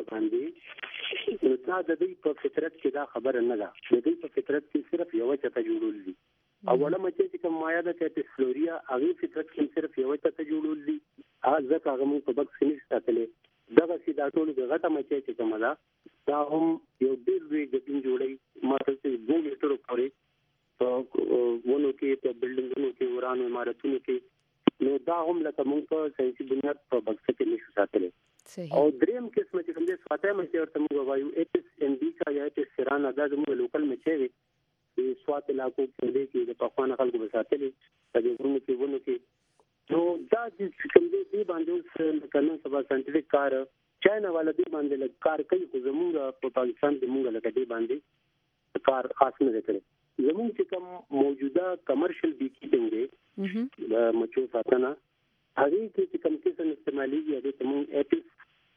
باندې دا د دې په فطرت کې دا خبره نه ده د دې په فطرت کې صرف یو چته جوړول دي اوله مچۍ چې کوم مایا ده چې فلوریا هغه فطرت کې صرف یو چته جوړول دي ځکه هغه موږ په بکس کې نشو ساتلې دا چې دا ټول د غټه مچۍ چې کومه ده دا هم یو ډېر لوی ګټین جوړي ماته چې 2 میټر پورې په ونو کې په بلډینګونو کې ورانو عمارتونو کې نو دا هم لکه موږ په ساينسي بنیاد په بکس کې نشو ساتلې او دریم قسم چې کوم دي سواته مچۍ ورته موږ وایو اپس انډیکا یا اپس سیرانا دا زموږ لوکل مچۍ وي د سوات علاقو کې د پخوانه خلکو بساتلې په دې ورونو کې ونه کې نو دا چې کوم دي باندې کنه سبا ساينټیفیک کار چاینا والا دې باندې لږ کار کوي خو زموږ په پاکستان کې موږ لکه دې باندې کار خاص نه کړی زموږ چې کوم موجوده کمرشل بی کیپینګ دی د مچو ساتنه هغه کې کوم څه استعمالي دي د موږ اپس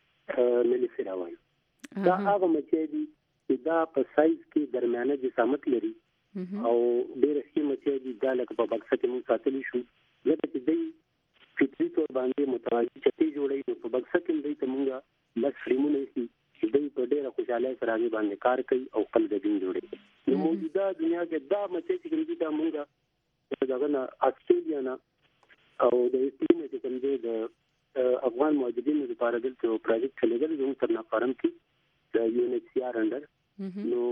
ملیفیرا وایو دا هغه مچۍ دي چې دا په سایز کې درمیانه جسامت لري او ډېر ښه مچۍ دي دا لکه په بکسه کې موږ ساتلی شو ځکه چې دوی فطري تور باندې متوازي چتې جوړوي په بکسه کې دوی ته موږ بس فریمونه شي چې دوی په ډېره خوشحالۍ سره هغې باندې کار کوي او خپل ګډین جوړوي نو موجوده دنیا کې دا مچۍ چې کوم دي دا موږ دغه نه استرالیا نه او د اسلام چې کوم دي د افغان مهاجرینو لپاره دلته پروجیکټ چلیږي زموږ تر نفرم کې د یو ان ایچ سی آر انډر نو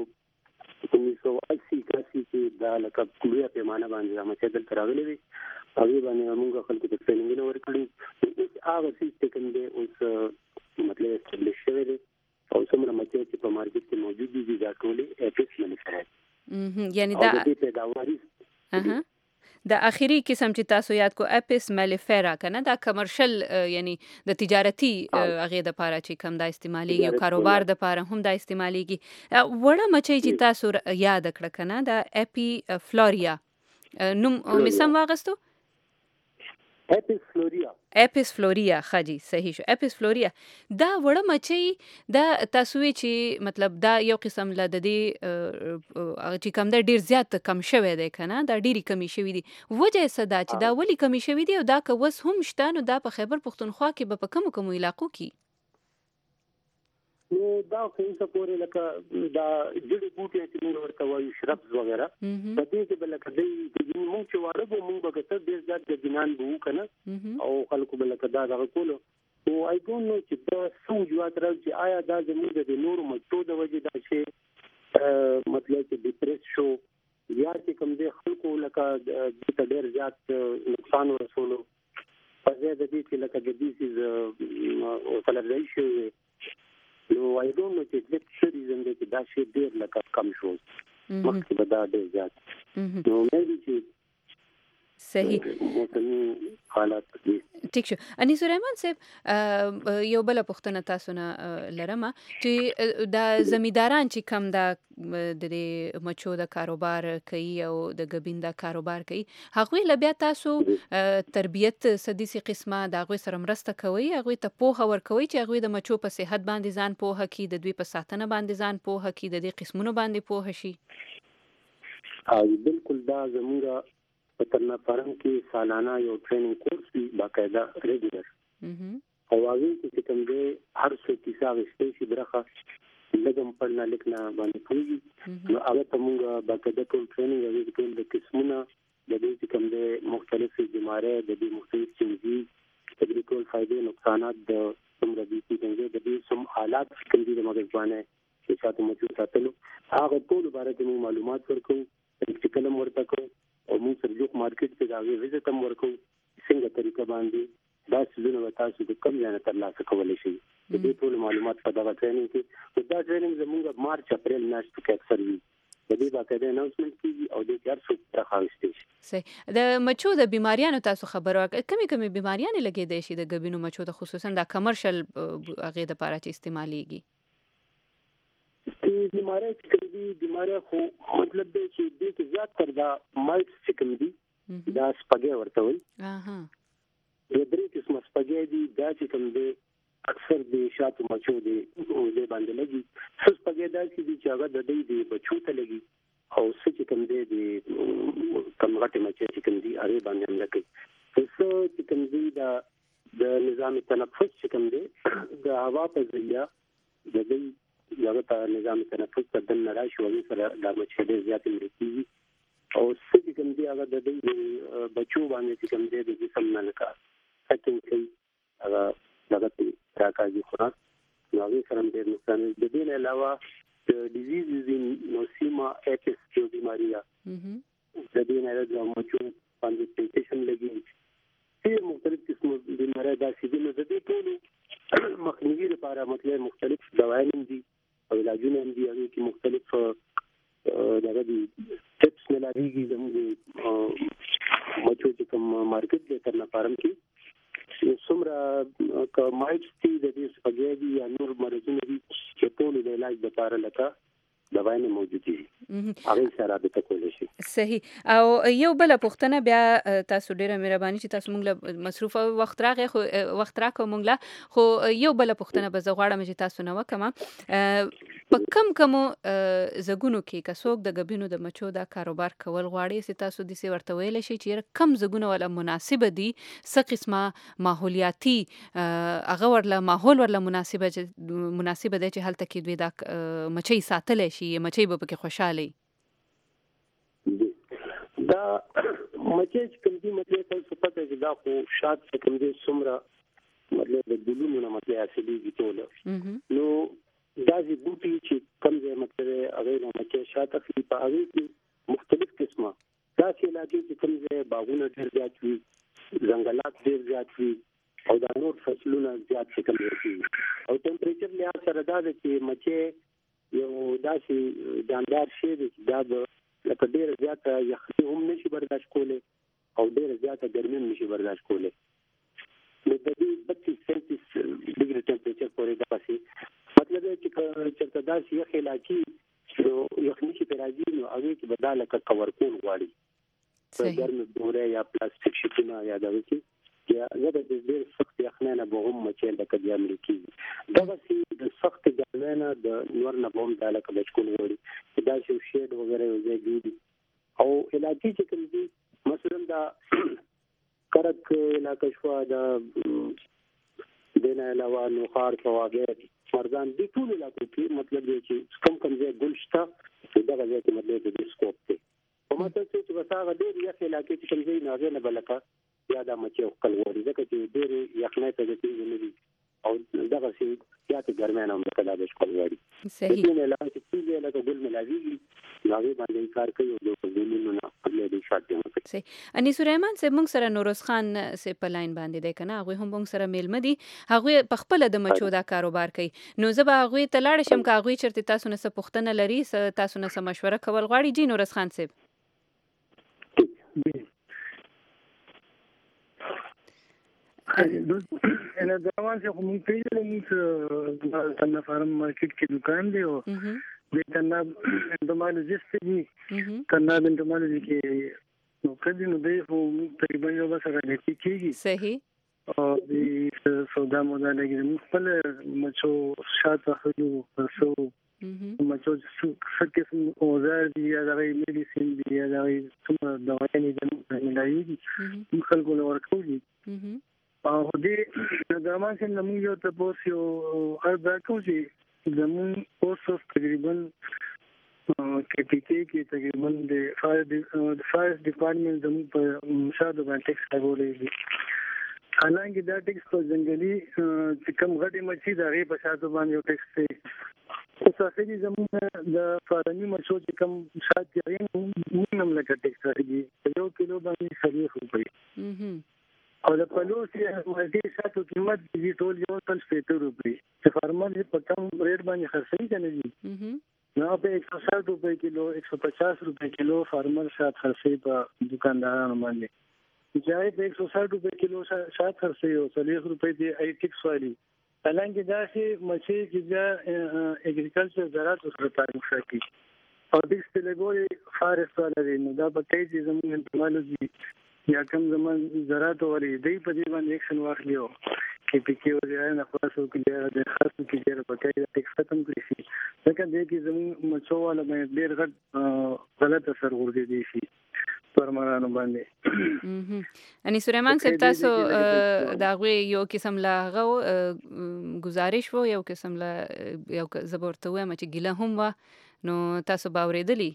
1980 کې دا لکه کلیه پیمانه باندې مچۍ دلته راغلي وي هغه باندې موږ خلکو ته ټریننګ ورکړو هغه څه کوم دی اوس مطلب استابلیش شوی دی او څومره مچۍ چې په مارکیټ کې موجود دي دا ټولې اپس مانیفیکچر یعنی دا د پیداواري د اخیری قسم چې تاسو یاد کو اپس ملیفیرا کنه دا کمرشل یعنی د تجارتي هغه د لپاره چې کم دا استعماليږي او کاروبار د لپاره هم دا استعماليږي وړه مچۍ چې تاسو یاد کړ کنه دا اپی فلوریا نوم مسم واغستو اپس فلوریا خاجي صحیح شو اپس فلوریا دا وړه مچۍ دا تاسو چې مطلب دا یو قسم له د دې چې کم دا ډیر زیات کم شوی دی کنه دا ډیری کمی شوی دی وجه صدا چې دا ولی کمی شوی دی او دا که وس هم شته نو دا په خیبر پختونخوا کې په کوم علاقو کې نو دا خو څه پورې لکه دا جړي بوټي چې موږ ورته وایو شربز وغیرہ په دې کې بل کده موږ چې واره به موږ به څه ډیر زیات د جنان بو کنه او خلکو بل کده دا کولو او آی ډونټ نو چې دا سوجوات راځي آیا دا زموږ د نور مچو د وجې دا شي مطلب چې ډیپریس شو یا چې کوم دې خلکو لکه د ډیر زیات نقصان ورسولو په ځای د دې چې لکه د دې او فلرای شي نو آی ډونټ نو چې څه ریزن دی چې دا شی ډیر لکه کم شو مخکې به دا ډیر زیات نو مې چې صحیح موسمي حالات دي ټیک شو. انیس الرحمن صاحب یو بل پوښتنه تاسو نه لرم چې د زمیداران چې کم د مچو د کاروبار کوي او د ګبین د کاروبار کوي هغوی له بیا تاسو تربیت سديسي قسمه د هغوی سره مرسته کوي هغوی ته پوهه ورکوي چې هغوی د مچو په صحت باندې ځان پوهه کړي د دوی په ساتنه باندې ځان پوهه کړي د دې قسمونو باندې پوهه شي. بالکل دا زموږ په ترنا فارم کې سالانه یو ټریننګ کورس دی باقاعده ریګولر او هغه چې کوم دی هر څه کیسه غوښتي چې برخه لګم پړنا لیکنا باندې کوي نو هغه ته موږ باقاعده ټول ټریننګ او ټول د قسمونه د دې کوم دی مختلفې بیمارۍ د دې مختلف چیزي د دې ټول فائدې نقصانات د څومره دي چې د دې سم حالات کوم دي د مغز باندې چې تاسو موږ ساتلو هغه ټول باره کې معلومات ورکو چې کلم ورته کو او موږ سره یو مارکیټ کې دا ویزټ هم ورکو څنګه طریقه باندې دا څه تاسو د کم ځای ترلاسه کولای شئ د دې ټول معلومات په دغه ټریننګ کې دا ټریننګ زموږ مارچ اپریل میاشت کې اکثر وي د دې باقاعده اناونسمنت کیږي او د هر څه راخاستي شي. صحیح. د مچو د بیماریانو تاسو خبرو کمی بیماریاں لګیدای شي د ګبینو مچو د خصوصا د کمرشل هغه د لپاره چې استعماليږي. بیماری چې بیماری خو مطلب دی چې د دې زیات تر دا مایټ چې کوم دي دا سپګي ورته وي. د درې قسمه سپګي دي دا چې کوم دي اکثر د شاتو مچو دي او د باندې لګي څه سپګي دا چې هغه د دې بچو ته لګي او څه چې کوم دي د کم غټه مچ چې کوم دي هغه باندې لګي څه چې کوم دي د نظام تنفس چې کوم دي د هوا په ذریعہ د دې یو ته نظام تنفس ته د نړۍ شوې سره د مچې زیات مرکزي او څه کوم دی هغه د دې بچو باندې چې کوم دی د جسم نه لکه سکن کوي هغه دغه راکاږي خوراک نو هغه سره د نقصان د دې علاوه د ډیزیز نوسیما ایکس چې بیماریه د دې نه د مچو باندې پیټیشن لګي چې مختلف قسم بیماری دا چې د دې ټول مخنیوي لپاره مطلب مختلف دوايان دي او علاجونه هم دي هغه کې مختلف دغه دي ټیپس نه لري زموږ مچو چې کوم مارکیټ دی تر نه فارم کې څومره کمایټ دي د دې سپګي دي یا نور مرزونه دي چې ټول د علاج لپاره لکه دوايان موجود دي هغه سره رابطه کولای شي. صحیح. او یو بل پوښتنه بیا تاسو ډیره مهرباني چې تاسو موږ له مصروف وخت راکو موږ له خو یو بل پوښتنه به زغواړم چې تاسو نه وکم په کم زګونو کې کڅوک د ګبینو د مچو دا کاروبار کول غواړي چې تاسو د سی ورته ویل شي چې کم زګونه ولا مناسبه دي څه قسمه ماحولیاتي هغه ورله ماحول ورله مناسبه ده چې هلته کې دوی دا مچي ساتل شي مچي به پکې خوشاله دا مچي چې کوم دي مطلب تاسو پته چې دا خو شات چې کوم دي څومره مطلب د ګلونو نه مطلب اصلي دي ټول نو دا چې بوټي چې کوم ځای مطلب هغه نه مچي شات اخلي په هغه کې مختلف قسمه دا چې علاجي چې کوم ځای باغونه ډېر زیات وي ځنګلات ډېر زیات وي او دا نور فصلونه زیات شکل لري او ټمپریچر له سره دا چې مچي یو داسې جاندار شی دی چې دا لکه ډېر زیاته یخني هم نشي برداشت کولی او ډېر زیاته ګرمي هم نشي برداشت کولی نو د دې 32 سلسیس ډیګري ټمپریچر پورې دا پاسې مطلب دی چې چېرته داسې یخ علاقي نو یخني چې پرې راځي نو هغې کې به دا لکه کور کول غواړي په ګرمې دورې یا پلاستیک شیټونه یا دغه کې یا زه د ډېر سخت یخنۍ نه به هم مچۍ لکه د امریکې دغسې د سخت ګرمۍ نه د نور نه به هم دا لکه بچ کول غواړي چې داسې یو شیډ وغیره یو ځای جوړي او علاجي چې کوم دي مثلا دا کرک علاقه شوه د دې نه علاوه نوخار فواګر مردان دې ټول علاقو کې مطلب دی چې کم ځای ګل شته دغه ځای کې مطلب د سکوپ دی په مطلب چې بس هغه ډېر یخ علاقې چې کوم ځای نه هغې نه به لکه یا دا مچۍ خپل غواړي ځکه چې ډېرې یخنۍ ته د تېزې نه دي او دغسې زیاتې ګرمۍ نه هم لکه دا به خپل غواړي د دې نه علاوه چې څه ځای لکه ګل ملاویږي نو هغې باندې کار کوي او د ګلونو نه خپل د شات جمع کوي. صحیح. انیس الرحمن صاحب موږ سره نوروز خان صاحب په لاین باندې دی که نه هغوی هم موږ سره میلمه دي هغوی په خپله د مچو دا کاروبار کوي نو زه به هغوی ته لاړه شم که هغوی چېرته تاسو نه څه پوښتنه لري تاسو نه څه مشوره کول غواړي جی نوروز خان صاحب انا دا وانه کوم پیژنې موږ څنګه فارم مارکیټ کې دکان دی او د تناب انډومالوجیست دی تناب انډومالوجي کې نو کله نو دی خو تقریبا یو بس راځي کیږي صحیح او د سودا مودا لګي موږ خپل مچو شاته خو سو مچو څه قسم اوزار دي یا د میډیسین دي یا د کوم دوايانې د ملایي خلکو له ورکو دي او دې د امان څخه موږ یو تاسو یو ارزا کوو چې زمون اوس تقریبا کې تقریبا د فایر ډپارټمنټ زمون په مشاهده باندې ټیکس لګولې دي حالانکه دا ټیکس په ځنګلي چې کوم غټي مچي دا غي په شاته باندې یو ټیکس دی خو صافي زمون د فارمي مچو چې کوم شاته یې موږ هم لکه ټیکس راځي په 1 کیلو باندې 30 روپۍ او د پلوسی مالټي شاتو قیمت دي ټول یو تل 70 روپۍ چې فارمر په کم ریټ باندې خرڅي کنه دي نو په 160 روپۍ کیلو 150 روپۍ کیلو فارمر شات خرڅي په دکاندارانو باندې ځای په 160 روپۍ کیلو شات خرڅي او 40 روپۍ دی ای ټیکس والی حالانکه دا چې مچي چې دا اګریکلچر زراعت سره تعلق ساتي او د استلګوري فارست ولري نو دا په کې چې زموږ انټمالوجي یا کوم زمان زراعت ولري دی په دې باندې اکشن واخلیو کې پکې ورته نه خلاصو کې د خاصو کې ډېر په کې ټیکس ختم کړی شي ځکه دې کې زموږ مچو ولا باندې ډېر غلط اثر ورغلی دی شي پرمانانو باندې ان سليمان صاحب تاسو دا غوي یو قسم لا غو گزارش وو یو قسم لا یو زبرته و چې ګله هم و نو تاسو باورېدلی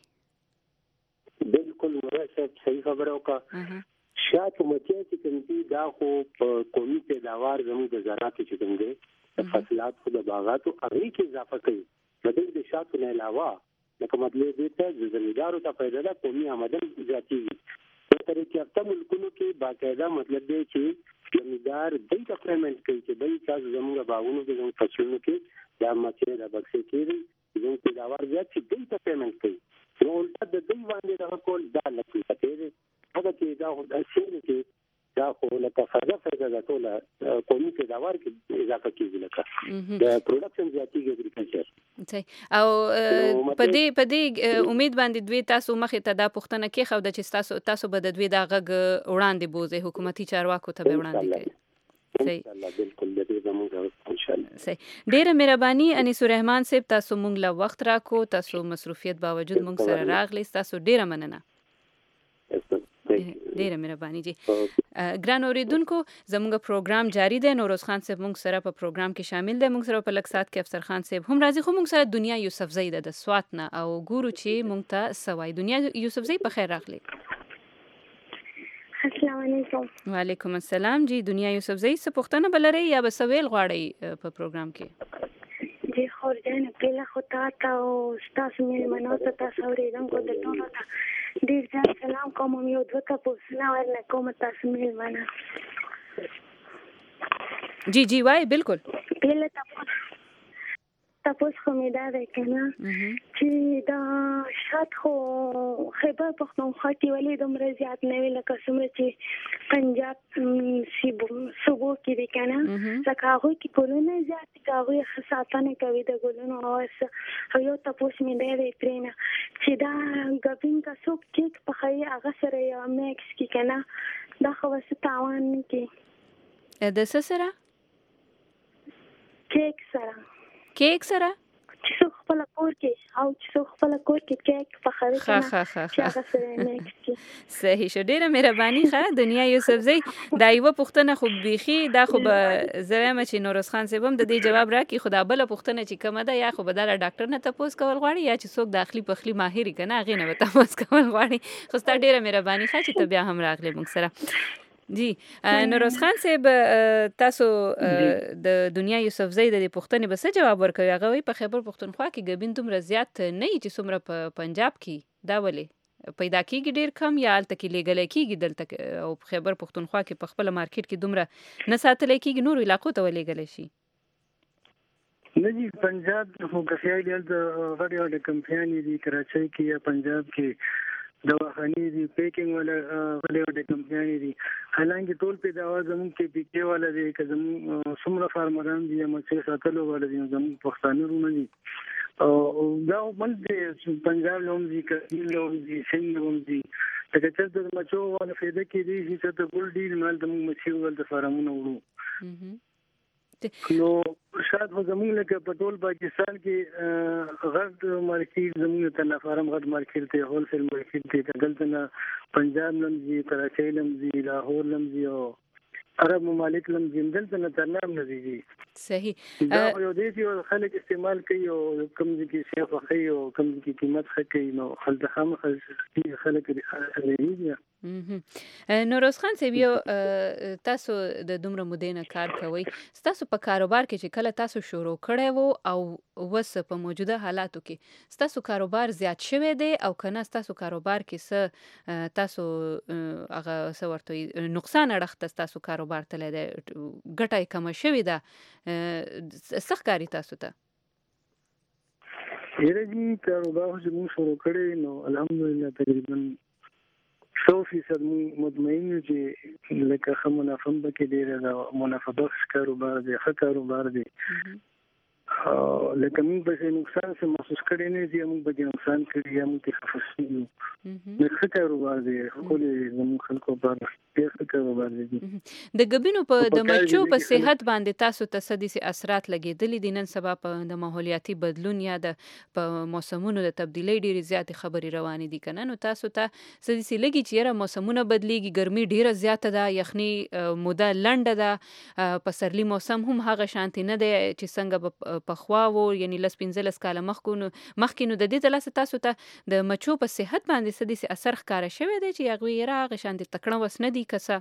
بالکل مرسته صحیح خبره وکړه شاته مچي چې کوم دي دا خو په قومي پیداوار زموږ د زراعت چې کوم دي د فصلات خو د باغاتو هغه کې اضافه کوي بدل د شاتو نه علاوه لکه مطلب دې ته زمیندارو ته پیدا ده قومي آمدن زیاتېږي په طریقې هفته ملکونو کې باقاعده مطلب دی چې زمیندار دې ته پیمنټ کوي چې دې تاسو زموږ باغونو کې زموږ فصلونو کې دا مچي د بکسې کې زموږ پیداوار زیات چې دې ته پیمنټ کوي نو ولته د دې باندې د کول دا لکه ته هغه کې دا د شي کې دا خو لکه فائدہ ده ټول قومي پیداوار کې اضافه کیږي لکه د پروډکشن زیاتېږي اګریکلچر صحیح او په دې امید باندې دوی تاسو مخې ته دا پوښتنه کې خو د چې تاسو به د دوی دا غږ وړاندې بوزي حکومتي چارواکو ته به وړاندې کوي صحیح الله بالکل دې زموږ ان شاء الله صحیح ډیره مهرباني انیس الرحمن صاحب تاسو مونږ له وخت راکو تاسو مصروفیت باوجود مونږ سره راغلی تاسو ډیره مننه ډیره مهرباني جی ګران اوریدونکو زموږ پروګرام جاری دی نوروز خان صاحب موږ سره په پروګرام کې شامل دی موږ سره په لکسات کې افسر خان صاحب هم راځي خو موږ سره دنیا یوسفزئی د سوات نه او ګورو چې موږ ته سوای دنیا یوسفزئی په خیر راغلی السلام علیکم وعلیکم السلام جی دنیا یوسفزئی څه پوښتنه بلري یا به سوال غواړي په پروګرام کې جی خورجان پیله خو تا او تاسو مې منو ته تاسو اوریدم کو د ټولو ته ډیر ځان سلام کوم یو دوه تاسو نه ورنه کوم تاسو مې منه جی وای بالکل پیله تاسو خو مې دا ده کنه چې دا شات خو خیبر پختونخوا کې ولې دومره زیات نه وی لکه څومره چې پنجاب صوبو کې دي کنه ځکه هغه کې ګلونه زیات هغه خاصاتنه کوي د ګلونو اوس یو تاسو مې دا دی پرېنه چې دا غوین کا څوک کیک په خی هغه سره یو میکس کې کنه دا خو څه تاوان کې د سره کیک سره چې څو خپل کور کې او چې څو خپل کور کې کیک پخوي چې هغه سره نه صحیح شو ډیره مهرباني ښه دنیا یوسفزئی دا یو پوښتنه خو بيخي دا خو به زما چې نوروز خان صاحب هم د دې جواب راکړي خدا بل پوښتنه چې کومه ده یا خو به د ډاکټر نه تاسو کول غواړي یا چې څوک داخلي پخلي ماهر کنه هغه نه تاسو کول غواړي خو ستاسو ډیره مهرباني ښه چې ته بیا هم راغلی موږ سره جی نوروز خان صاحب تاسو د دنیا یوسفزئی د پوښتنې به څه جواب ورکوي هغه په خیبر پختونخوا کې ګبین دومره زیات نه چې څومره په پنجاب کې دا ولې پیدا کیږي ډیر کم یا الته کې لګل کیږي دلته او خیبر پختونخوا کې په خپل مارکیټ کې دومره نه ساتل کیږي نور علاقو ته ولګل شي نه جی پنجاب خو کفایي د غړي او د کمپنۍ دی کراچۍ کې یا پنجاب کې دواخانې دي پیکینګ ولا کمپنۍ دي حالانکه ټول پیداوار زموږ کې پیکې ولا دي که زموږ څومره فارمران دي مچې ساتلو ولا دي زموږ پښتانه رونه دي او دا بل دي پنجاب لوم دي کشمیر لوم دي سند لوم دي دا چې د مچو ولا فایده کې دي چې ته ګل ډیر مال د مچې ول د فارمونو وړو نو شاید زموږ لکه په ټول پاکستان کې غټ مارکیټ زموږ ته نه فارم غټ مارکیټ ته هول سیل مارکیټ ته دلته نه پنجاب لمزي کراچۍ لمزي لاهور لمزي او عرب ممالک لمزي دلته نه ترنام نه دي صحیح دا یو دې خلک استعمال کوي او کوم کې شیخ خي او کوم کې قیمت خکې نو خلک هم خلک لري نوروز خان صاحب یو تاسو د دومره مودې نه کار کوي تاسو په کاروبار کې چې کله تاسو شروع کړی وو او وس په موجوده حالاتو کې تاسو کاروبار زیات شوی دی او کنه تاسو کاروبار کې څه تاسو هغه څه ورته نقصان اړخته تاسو کاروبار تل دی ګټه کم شوی ده سخکاری تاسو ته یره کاروبار چې موږ شروع کړی نو الحمدلله تقریبا 100% مطمئن یو چې لکه ښه منافع به کې ډېره ده منافع بخش کاروبار دی ښه کاروبار دی لکه موږ به نقصان څه محسوس کړی نه دي موږ به نقصان کړی یا موږ کې خفص یو ښه کاروبار دی ټول زموږ خلکو په ډېر کاروبار دی د ګبینو په د مچو په صحت باندې تاسو ته څه دي اثرات لګېدلي دي نن سبا په د ماحولیاتي بدلون یا د په موسمونو د تبدیلی ډېرې زیاتې خبرې روانې دي کنه نو تاسو ته څه دي لګي چې یاره موسمونه بدلیږي ګرمي ډېره زیاته ده یخني موده لنډه ده پسرلی موسم هم هغه شانتي نه دی چې څنګه په خوا وو یعنی لس 15 کاله مخکې نو د دې تلاسه تاسو ته د مچو په صحت باندې څه دي اثر ښکاره شوی دی چې هغوی یې هغه شانتي تکړه وس نه دي کسه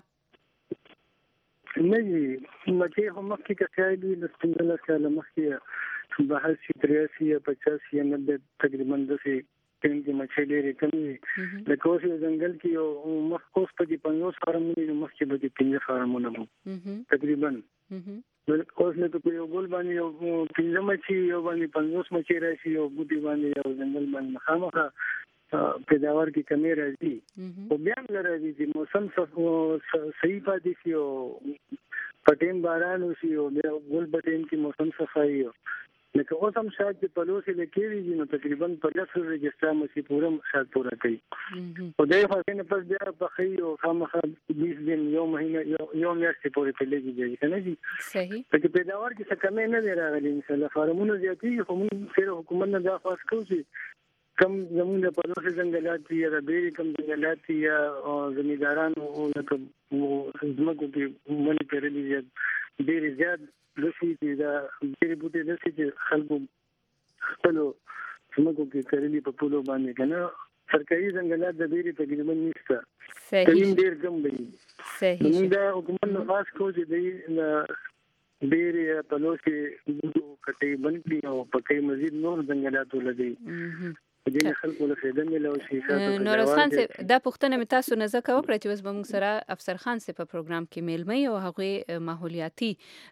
نه دي مچې هم مخکې که خیال وي لس 15 کاله مخکې بهر شي 83 یا 50 یا 90 تقریبا داسې ټیم کې مچې ډېرې کم وي لکه اوس یو ځنګل کې یو مخ اوس پکې 50 فارمونه دي مخکې پکې 15 فارمونه وو تقریبا اوس نه په یو ګل باندې یو 15 مچې یو باندې 50 مچې راشي یو بوټي باندې یو ځنګل باندې خامخا پیداوار کې کمی راځي او بیا هم راځي چې موسم صحیح پاتې شي او پټیم باران وشي او بیا ګل پټیم کې موسم صفایي لکه اوس هم شاید چې پلوسې لکېږي نو تقریبا 50 رجسټر مې پوره شاید پوره کوي او دغه فاصله پس بیا په خي او خامخا 20 دن یو مهینه یو میاشتې پورې تللی دی کنه جی صحیح چې پیداوار کې څه کمی نه دی راغلی ان شاء الله فارمونه زیاتې خو موږ خیر حکومت نه دا خاص کوو چې کم زموږ د پلوسې ځنګلات دي یا د بیرې کم ځنګلات دي یا زمینداران او لکه زمکو کې منی پیرلي ډېرې زیات لسی چې دا ډېرې بوټي لسی چې خلکو خپلو زمکو کې کرلي په پولو باندې کنه سرکاري ځنګلات د بیرې تقریبا نشته کریم ډېر کم دی موږ د حکومت نه خاص کوو چې د بیرې پلوسې بوټو کټۍ بند کړي او پکې مزید نور ځنګلات ولګي نوروز خان صاحب دا پوښتنه مې تاسو نه ځکه وکړه چې اوس به موږ سره افسر خان صاحب په پروګرام کې میلمه او هغوی ماحولیاتي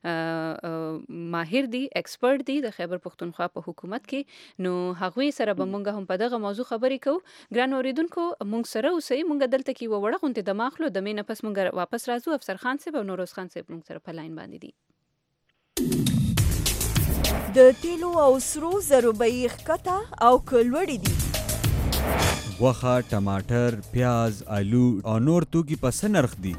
ماهر دي ایکسپرت دي د خیبر پښتونخوا په حکومت کې نو هغوی سره به موږ هم په دغه موضوع خبرې کوو ګران اوریدونکو موږ سره اوسئ موږ دلته کې یوه وړه غونډه د ماخلو د مینه پس موږ واپس راځو افسر خان صاحب او نوروز خان صاحب موږ سره په لاین باندې دي د تیلو او سرو زرو بیې ښکته او کلوړې دي غوښه ټماټر پیاز آلو او نور توکي په څه نرخ دي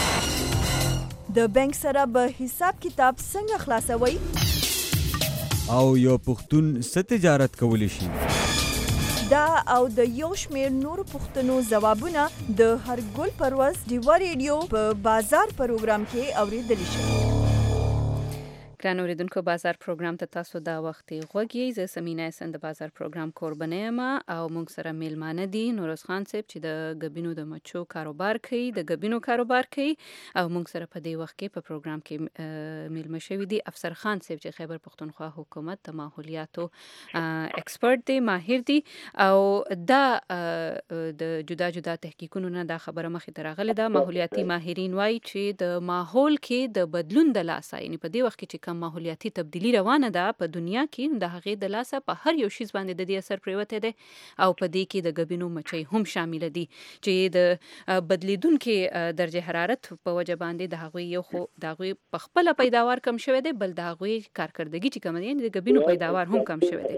د بانک سره به حساب کتاب څنګه خلاصوي او یو پښتون څه تجارت کولی شي دا او د یو شمېر نورو پوښتنو ځوابونه د هر ګل پرواز ډیوا ریډیو په بازار پروګرام کې اورېدلی شئ ګران اوریدونکو بازار پروګرام ته تاسو دا وخت غوږی زه سمینا احسان د بازار پروګرام کوربنه یم او موږ سره میلمانه دي نوروز خان صاحب چې د ګبینو د مچو کاروبار کوي د ګبینو کاروبار کوي او موږ سره په دې وخت کې په پروګرام کې میلمه شوي دي افسر خان صاحب چې خیبر پښتونخوا حکومت د ماحولیاتو ایکسپرت دی ماهر دی او دا د جدا جدا تحقیقونو نه دا خبره مخې ته راغلې ده ماحولیاتي ماهرین وایي چې د ماحول کې د بدلون د لاسه یعنی په دې وخت کې چې کم ماحولیاتي تبدیلی روانه ده په دنیا کې، د هغې د لاسه په هر یو شیز باندې د دې اثر پریوتی دی او په دې کې د ګبینو مچۍ هم شامل دي چې د بدلیدونکي درجه حرارت په وجه باندې د هغوی یو خو د هغوی په خپله پیداوار کم شوی دی، بل د هغوی کارکردګي چې کم دی د ګبینو پیداوار هم کم شوی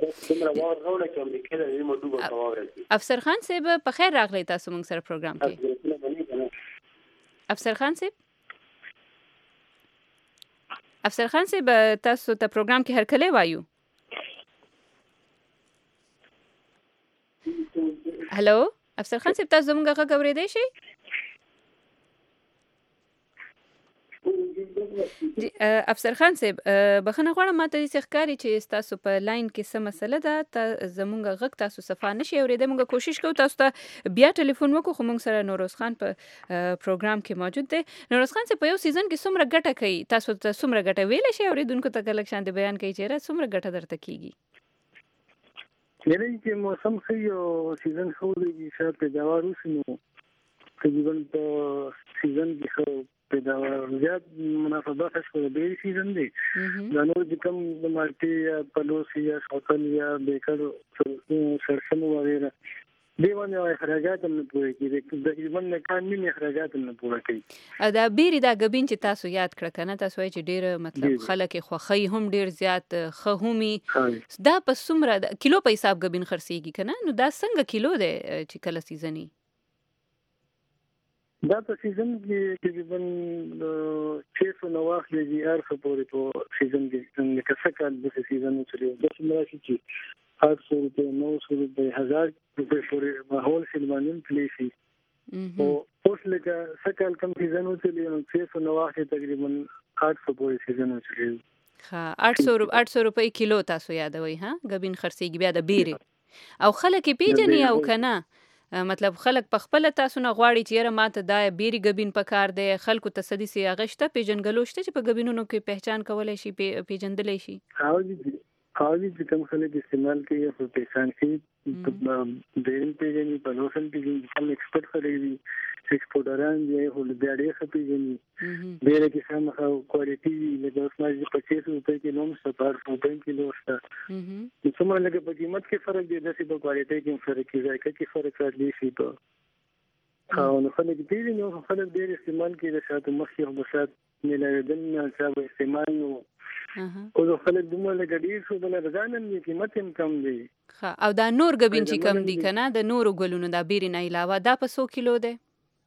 دی. افسر خان صاحب په خیر راغلی تاسو موږ سره پروګرام کې. افسر خان صاحب تاسو ته پروګرام کې هرکلی وایو. هلو افسر خان صاحب تاسو زموږ غږ اورېدی شئ؟ افسر خان صاحب بخښنه غواړم، ماته داسې ښکاري چې ستاسو په لاین کې څه مسله ده، زموږ غږ تاسو صفا نشئ اورېدی. موږ کوشش کوو تاسو ته بیا ټلیفون وکړو، خو موږ سره نوروز خان په پروګرام کې موجود دی. نوروز خان صاحب په یو سیزن کې څومره ګټه کوي؟ تاسو ته څومره ګټه ویلی شئ اوریدونکو ته که لږ شان د بیان کوي چې څومره ګټه درته کېږي؟ یعنی چې موسم ښه او سیزن ښه ولګي، ښه پیداوار وشي، نو تقریبا په سیزن کې ښه پیداوار زیات منافع بخش کو ډیر سیزن دی. دا نور چې کوم د مالټې یا پلوس یا شوتل یا بیکر سرسم وغیرہ دیوانه اخراجات هم نه پوره کیږي، تقریبا نه کامل اخراجات هم نه پوره کوي. دا بیري دا ګبین چې تاسو یاد کړه کنه، تاسو وایي چې ډیر مطلب خلک خوخی هم ډیر زیات خهومي، دا په څومره کیلو په حساب ګبین خرڅيږي کنه؟ نو دا څنګه کیلو دی چې کله سیزني؟ دا په سیزن کې تقریبا 600 واخلې دي ارخه پورې په سیزن کې، لکه څه کال د سیزن چلی د څومره چې 800 روپے 900 روپے 1000 روپے پورې ماحول سلمانین پلیسي او اوس لکه څه کال کم سیزن چلی نو 600 واخلې تقریبا 800 پورې سیزن چلی. ها 800 روپے کیلو تاسو یادوي ها ګبین خرڅيږي بیا د بیري او خلک پیژني او کنه، مطلب خلک په خپل تاسو نه غواړي چې یاره ماته دا بیري ګبین په کار دی، خلکو ته سدي سي اغشته پیژنګلو شته چې په ګبینونو کې پہچان کولای شي، پیژندلای شي. حاوی چې کوم خلک استعمال کوي په پہچان کې ډېر پیژني، په لوسن پیژني، کوم ایکسپرت خلک دي ایکسپورټران دي، هول بیا ډېر ښه پیژني، ډېر کې سم کوالټي لکه اوس مازي 25 روپے کیلو څخه 400 روپے کیلو شته. نو څومره لکه په قیمت کې فرق دی، داسې په کوالټي کې فرق کیږي، کې فرق راځي شي په او نو خلک پیژني او خلک ډېر استعمال کوي د شاتو مخې او بسات ملایدل نه چې استعمال نو او خلک دومره لګړي شو بل رضانن قیمت هم کم دی. او دا نور ګبین چې کم دي کنه، د نورو ګلونو دا بیري نه علاوه دا په 100 کیلو دی؟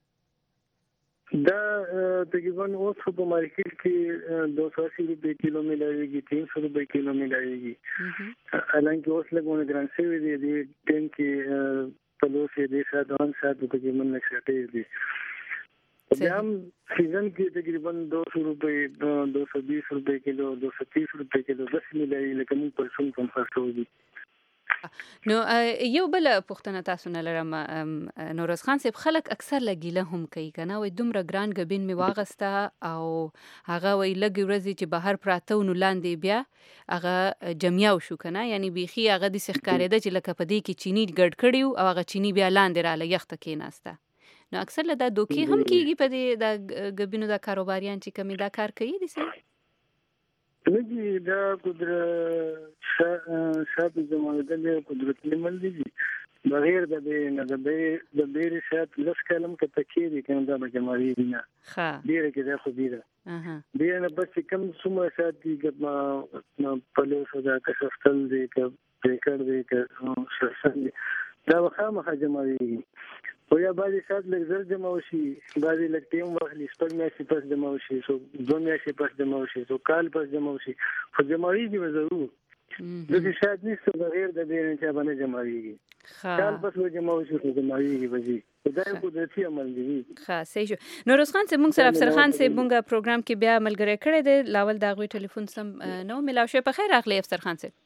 دا تقریبا اوس په مارکیټ کې 280 روپے کیلو ملایږي، 300 روپے کیلو ملایږي. حالانکه اوس لګونه ګران شوی دی، د ټیم کې پلوسه دې ساتون ساتو کې من نشته دي. بیا سیزن کې تقریبا 200 روپے 220 روپے کیلو 230 روپے کیلو بس ملایي، لکه موږ پر څوم کم خرڅو دي. نو یو بل پوښتنه تاسو نه لرم نوروز خان صاحب، خلک اکثر لګیله هم کوي کنه، وای دومره ګران ګبین می واغسته او هغه وای لګي ورځي چې بهر پراته ونو لاندې بیا هغه جمعیاو شو کنه، یعنی بیخي هغه د سخکارېده چې لکه په دې کې چینی ګډ کړیو او هغه چینی بیا لاندې رااله یخته کېناسته. نو اکثر له دا دوکي هم کیږي په دې د ګبینو د کاروباریان چې کمی دا کار کوي دي سي نجی دا قدرت شاپ زمانه د قدرت لمن دي بغیر د د بیر شاپ لس کلم کې تکیری کنه دا جماعي نه ها ډیره کې دا خو ډیره بیا نه بس کم څومره شات دي ګما په له سودا کې شفتل دي کې بیکر دي کې شرسن دي دا خامخا جماعي او یا بعضی شات لږ زر جمع وشي، بعضی لږ ټیم واخلي، شپږ میاشتې پس جمع وشي، سو 2 میاشتې پس جمع وشي، سو کال پس جمع وشي، خو جمعوي به ضرور د دې شات نشته بغیر د دې چې باندې جمعوي کال پس به جمع وشي، خو جمعوي به شي. دا یو قدرتي عمل دی. ښه صحیح شو. نوروز خان صاحب موږ سره افسر خان صاحب موږ پروګرام کې بیا ملګری کړی دی، لاول دا غوي ټلیفون سم نو ملاو شو. په خیر راغلی افسر خان صاحب.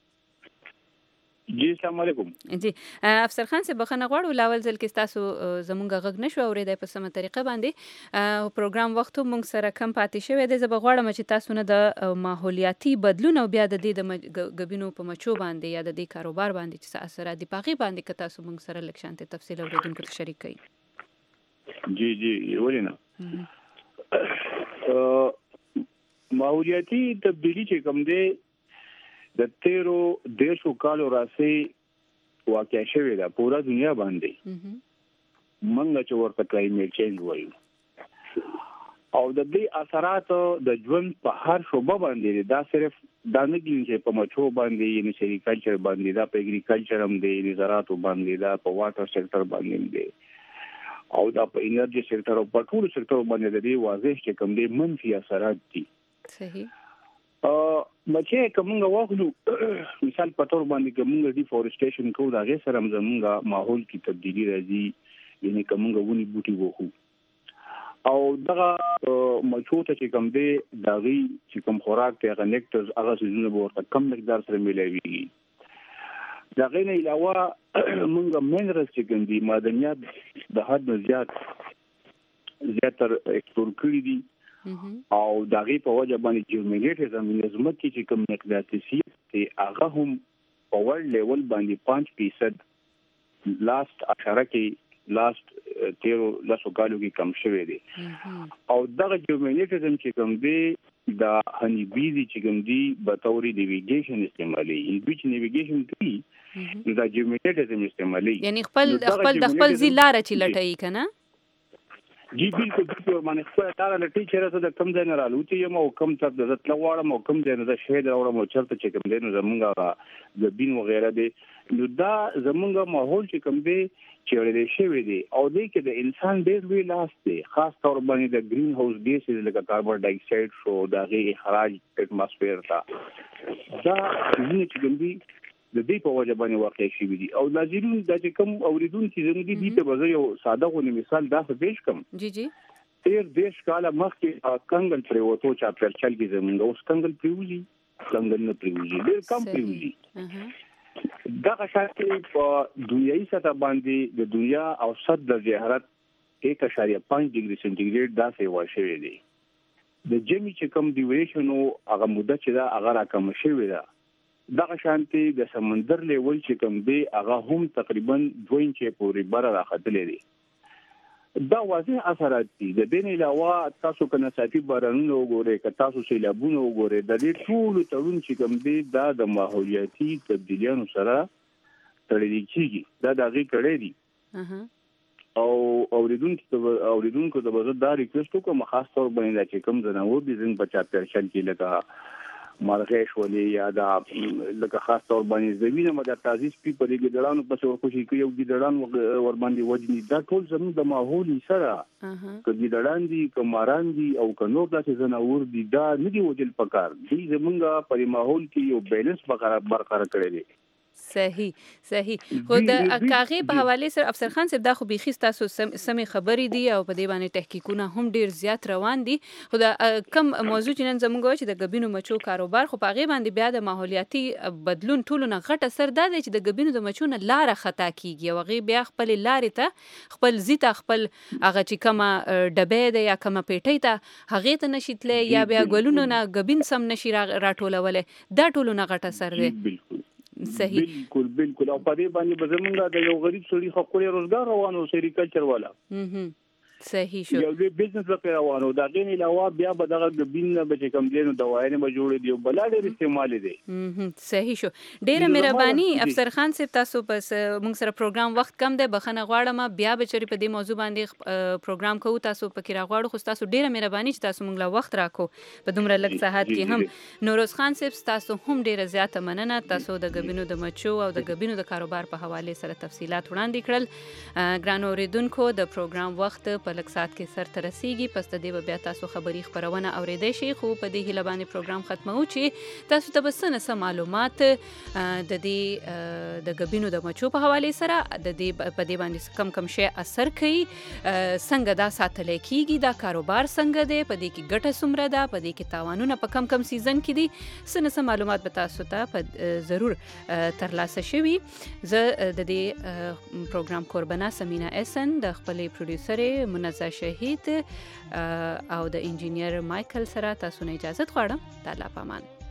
جی السلام علیکم. جی افسر خان صاحب بخښنه غواړو، لاول ځل کې تاسو زمونږ غږ نشو اورېدای په سمه طریقه باندې، پروګرام وخت موږ سره کم پاتې شوی دی. زه به غواړم چې تاسو نه د ماحولیاتي بدلون او بیا د دې د ګبینو په مچو باندې یا د دې کاروبار باندې چې څه اثرات دي په هغې باندې که تاسو موږ سره لږ شانتې تفصیل اورېدونکو ته شریک کړئ. جی ولې نه. ماحولیاتي تبدیلی چې کوم دی د 13 کالو راځي واقع شوی دا پورا دنیا باندې منګه چې ورته کلایمیټ چینج وایو او د دې اثرات د ژوند په هر شوبه باندې دا صرف دا نه چې په مچو باندې یعنی سریکلچر باندې دا په اګریکلچر هم دی زراعت باندې دا په واټر سېکټر باندې دی او دا په انرژي سېکټر او په ټول سېکټر باندې د دې واضح چې کوم دی منفي اثرات دي صحیح مچې کومه واخلو مثال په تور باندې کومه ډیفورسټیشن کوو دا غي سره زمونږه ماحول کې تبدیلی راځي یعنی کومه ونی بوټي وخو او دغه مچو ته چې کوم دی داغي چې کوم خوراک ته غنیکټرز هغه سيزونه ورته کم مقدار سره ملایوي دا غي نه علاوه موږ مینرالز چې کوم دي معدنیات د حد زیات زیاتر ایکسپلور کړی دي او دغه په وجه باندې جرمینیټ زمینزم کې کوم مقدارتي ته هغه هم په ورلد لیول باندې 5% لاست اشاره کې لاست 13 کالو کې کم شوی دی او دغه جرمینیټ چې کوم دی دا هني بيزي چې کوم دی به توري نیویګیشن استعمالي انډویچ نیویګیشن کوي دا جرمینیټ استعمالي یعنی خپل زیلاره چې لټای کنه جی بالکل باندې خپل تاره لټی چې د کم ځای نه رالو چې یو کم تر د تلواړم او کم ځای نه د شهید راوړم او چرته چې کوم دی نو زمونږه د بین وغیرہ دی نو دا زمونږه ماحول چې کوم دی چې ورې شوی دی او دې کې د انسان ډېر وی لاس دی خاص طور باندې د گرین هاوس ګیسز لکه کاربن ډای اکساید شو دا غي اخراج اټماسفیر ته دا چې کوم دی د دې په وجه باندې واقع شي دي او ناظرین د کوم اوریدونکو زموږ دي ته به یو ساده غو مثال دا پیش کوم جی جی تیر دیش کاله مخکې کنګل پریوتو چا پرچل کې زموږ اوس کنګل پریوزي کنګل نه پریوزي ډېر کم پریوزي دا شاته په دنیاي سطح باندې د دنیا اوسط درجه حرارت 1.5 ډیګري سنټیګریډ دا څه واشوي دي د جمی چې کوم ډیوریشن او هغه مدته چې دا هغه راکم شوی دا دغه شانتي د سمندر لیول چې کوم دی هغه هم تقریبا 2 انچه پورې بره راختلې دي دا واضح اثرات دي د دې نه علاوه تاسو کنه ساتي بارانونه وګورئ که تاسو سیلابونه وګورئ د دې ټول تړون چې کوم دی دا د ماحولیاتي تبدیلیانو سره تړلې کیږي دا دغه کړي دي او اوریدونکو د وزارت دا ریکوست کوم خاص تور باندې چې کوم زناور دي زین بچا پرشل کې لکه مارغیش ولې یا دا لکه خاص تور باندې زمينه مده تعزیز پی په دې ګډړانو پس ورکوشي کوي یو ګډړان ور باندې وجني دا ټول زموږ د ماحول سره کدي ګډړان دي کماران دي او کنور داسې زناور دي دا نه دی وجل پکار دي زمونږه پر ماحول کې یو بیلنس برقرار کړی دی صحیح خو د کاغې په حواله سره افسر خان صاحب دا خو بيخي تاسو سمې خبرې دي او په دې باندې تحقیقونه هم ډیر زیات روان دي خو دا کم موضوع چې نن زموږ چې د غبینو مچو کاروبار خو په هغه باندې بیا د ماحولیاتي بدلون ټولونه غټ اثر ده چې د غبینو د مچو نه لار خطا کیږي او هغه بیا خپل لارې ته خپل زیته خپل هغه چې کومه ډبې ده یا کومه پیټۍ ته هغه ته نشیتلې یا بیا ګلونو نه غبین سم نشي راټولولې دا ټولونه غټ اثر دی صحیح بالکل او په دې باندې بزمونږه د یو غریب سړي خپل روزګار روانو سریکلچر والا صحیح شو یو بزنس په روانو دا غین علاوه بیا به دغه بین نه به کوم دینو دوايانه به جوړې دی بل ډېر استعمال دي صحیح شو ډېر مهرباني افسر خان صاحب تاسو پس موږ سره پروګرام وخت کم دی بخنه غواړم بیا به چری په دې موضوع باندې پروګرام کوو تاسو پکې راغواړو خو تاسو ډېر مهرباني چې تاسو موږ له وخت راکو په دومره لږ ساعت کې هم نوروز خان صاحب تاسو هم ډېر زیاته مننه تاسو د غبینو د مچو او د غبینو د کاروبار په حواله سره تفصيلات وړاندې کړل ګران اوریدونکو د پروګرام وخت په لږ ساعت کې سر ته رسیږي پس د دې بیا تاسو خبري خبرونه اوریدئ شي خو په دې هیله باندې پروګرام ختمو چې تاسو ته بسنه معلومات د دې د غبینو د مچو په حواله سره د دې په دې باندې کم شي اثر کوي څنګه دا ساتل کیږي دا کاروبار څنګه دی په دې کې ګټه څومره ده په دې کې تاوانونه په کم سیزن کې دي سنه معلومات به تاسو ته ضرور ترلاسه شوي زه د دې پروګرام قربانا سمینا اسن د خپل پروډوسر منزه شهید او د انجینیر مایکل سره تاسو نه اجازه غواړم. الله پامان.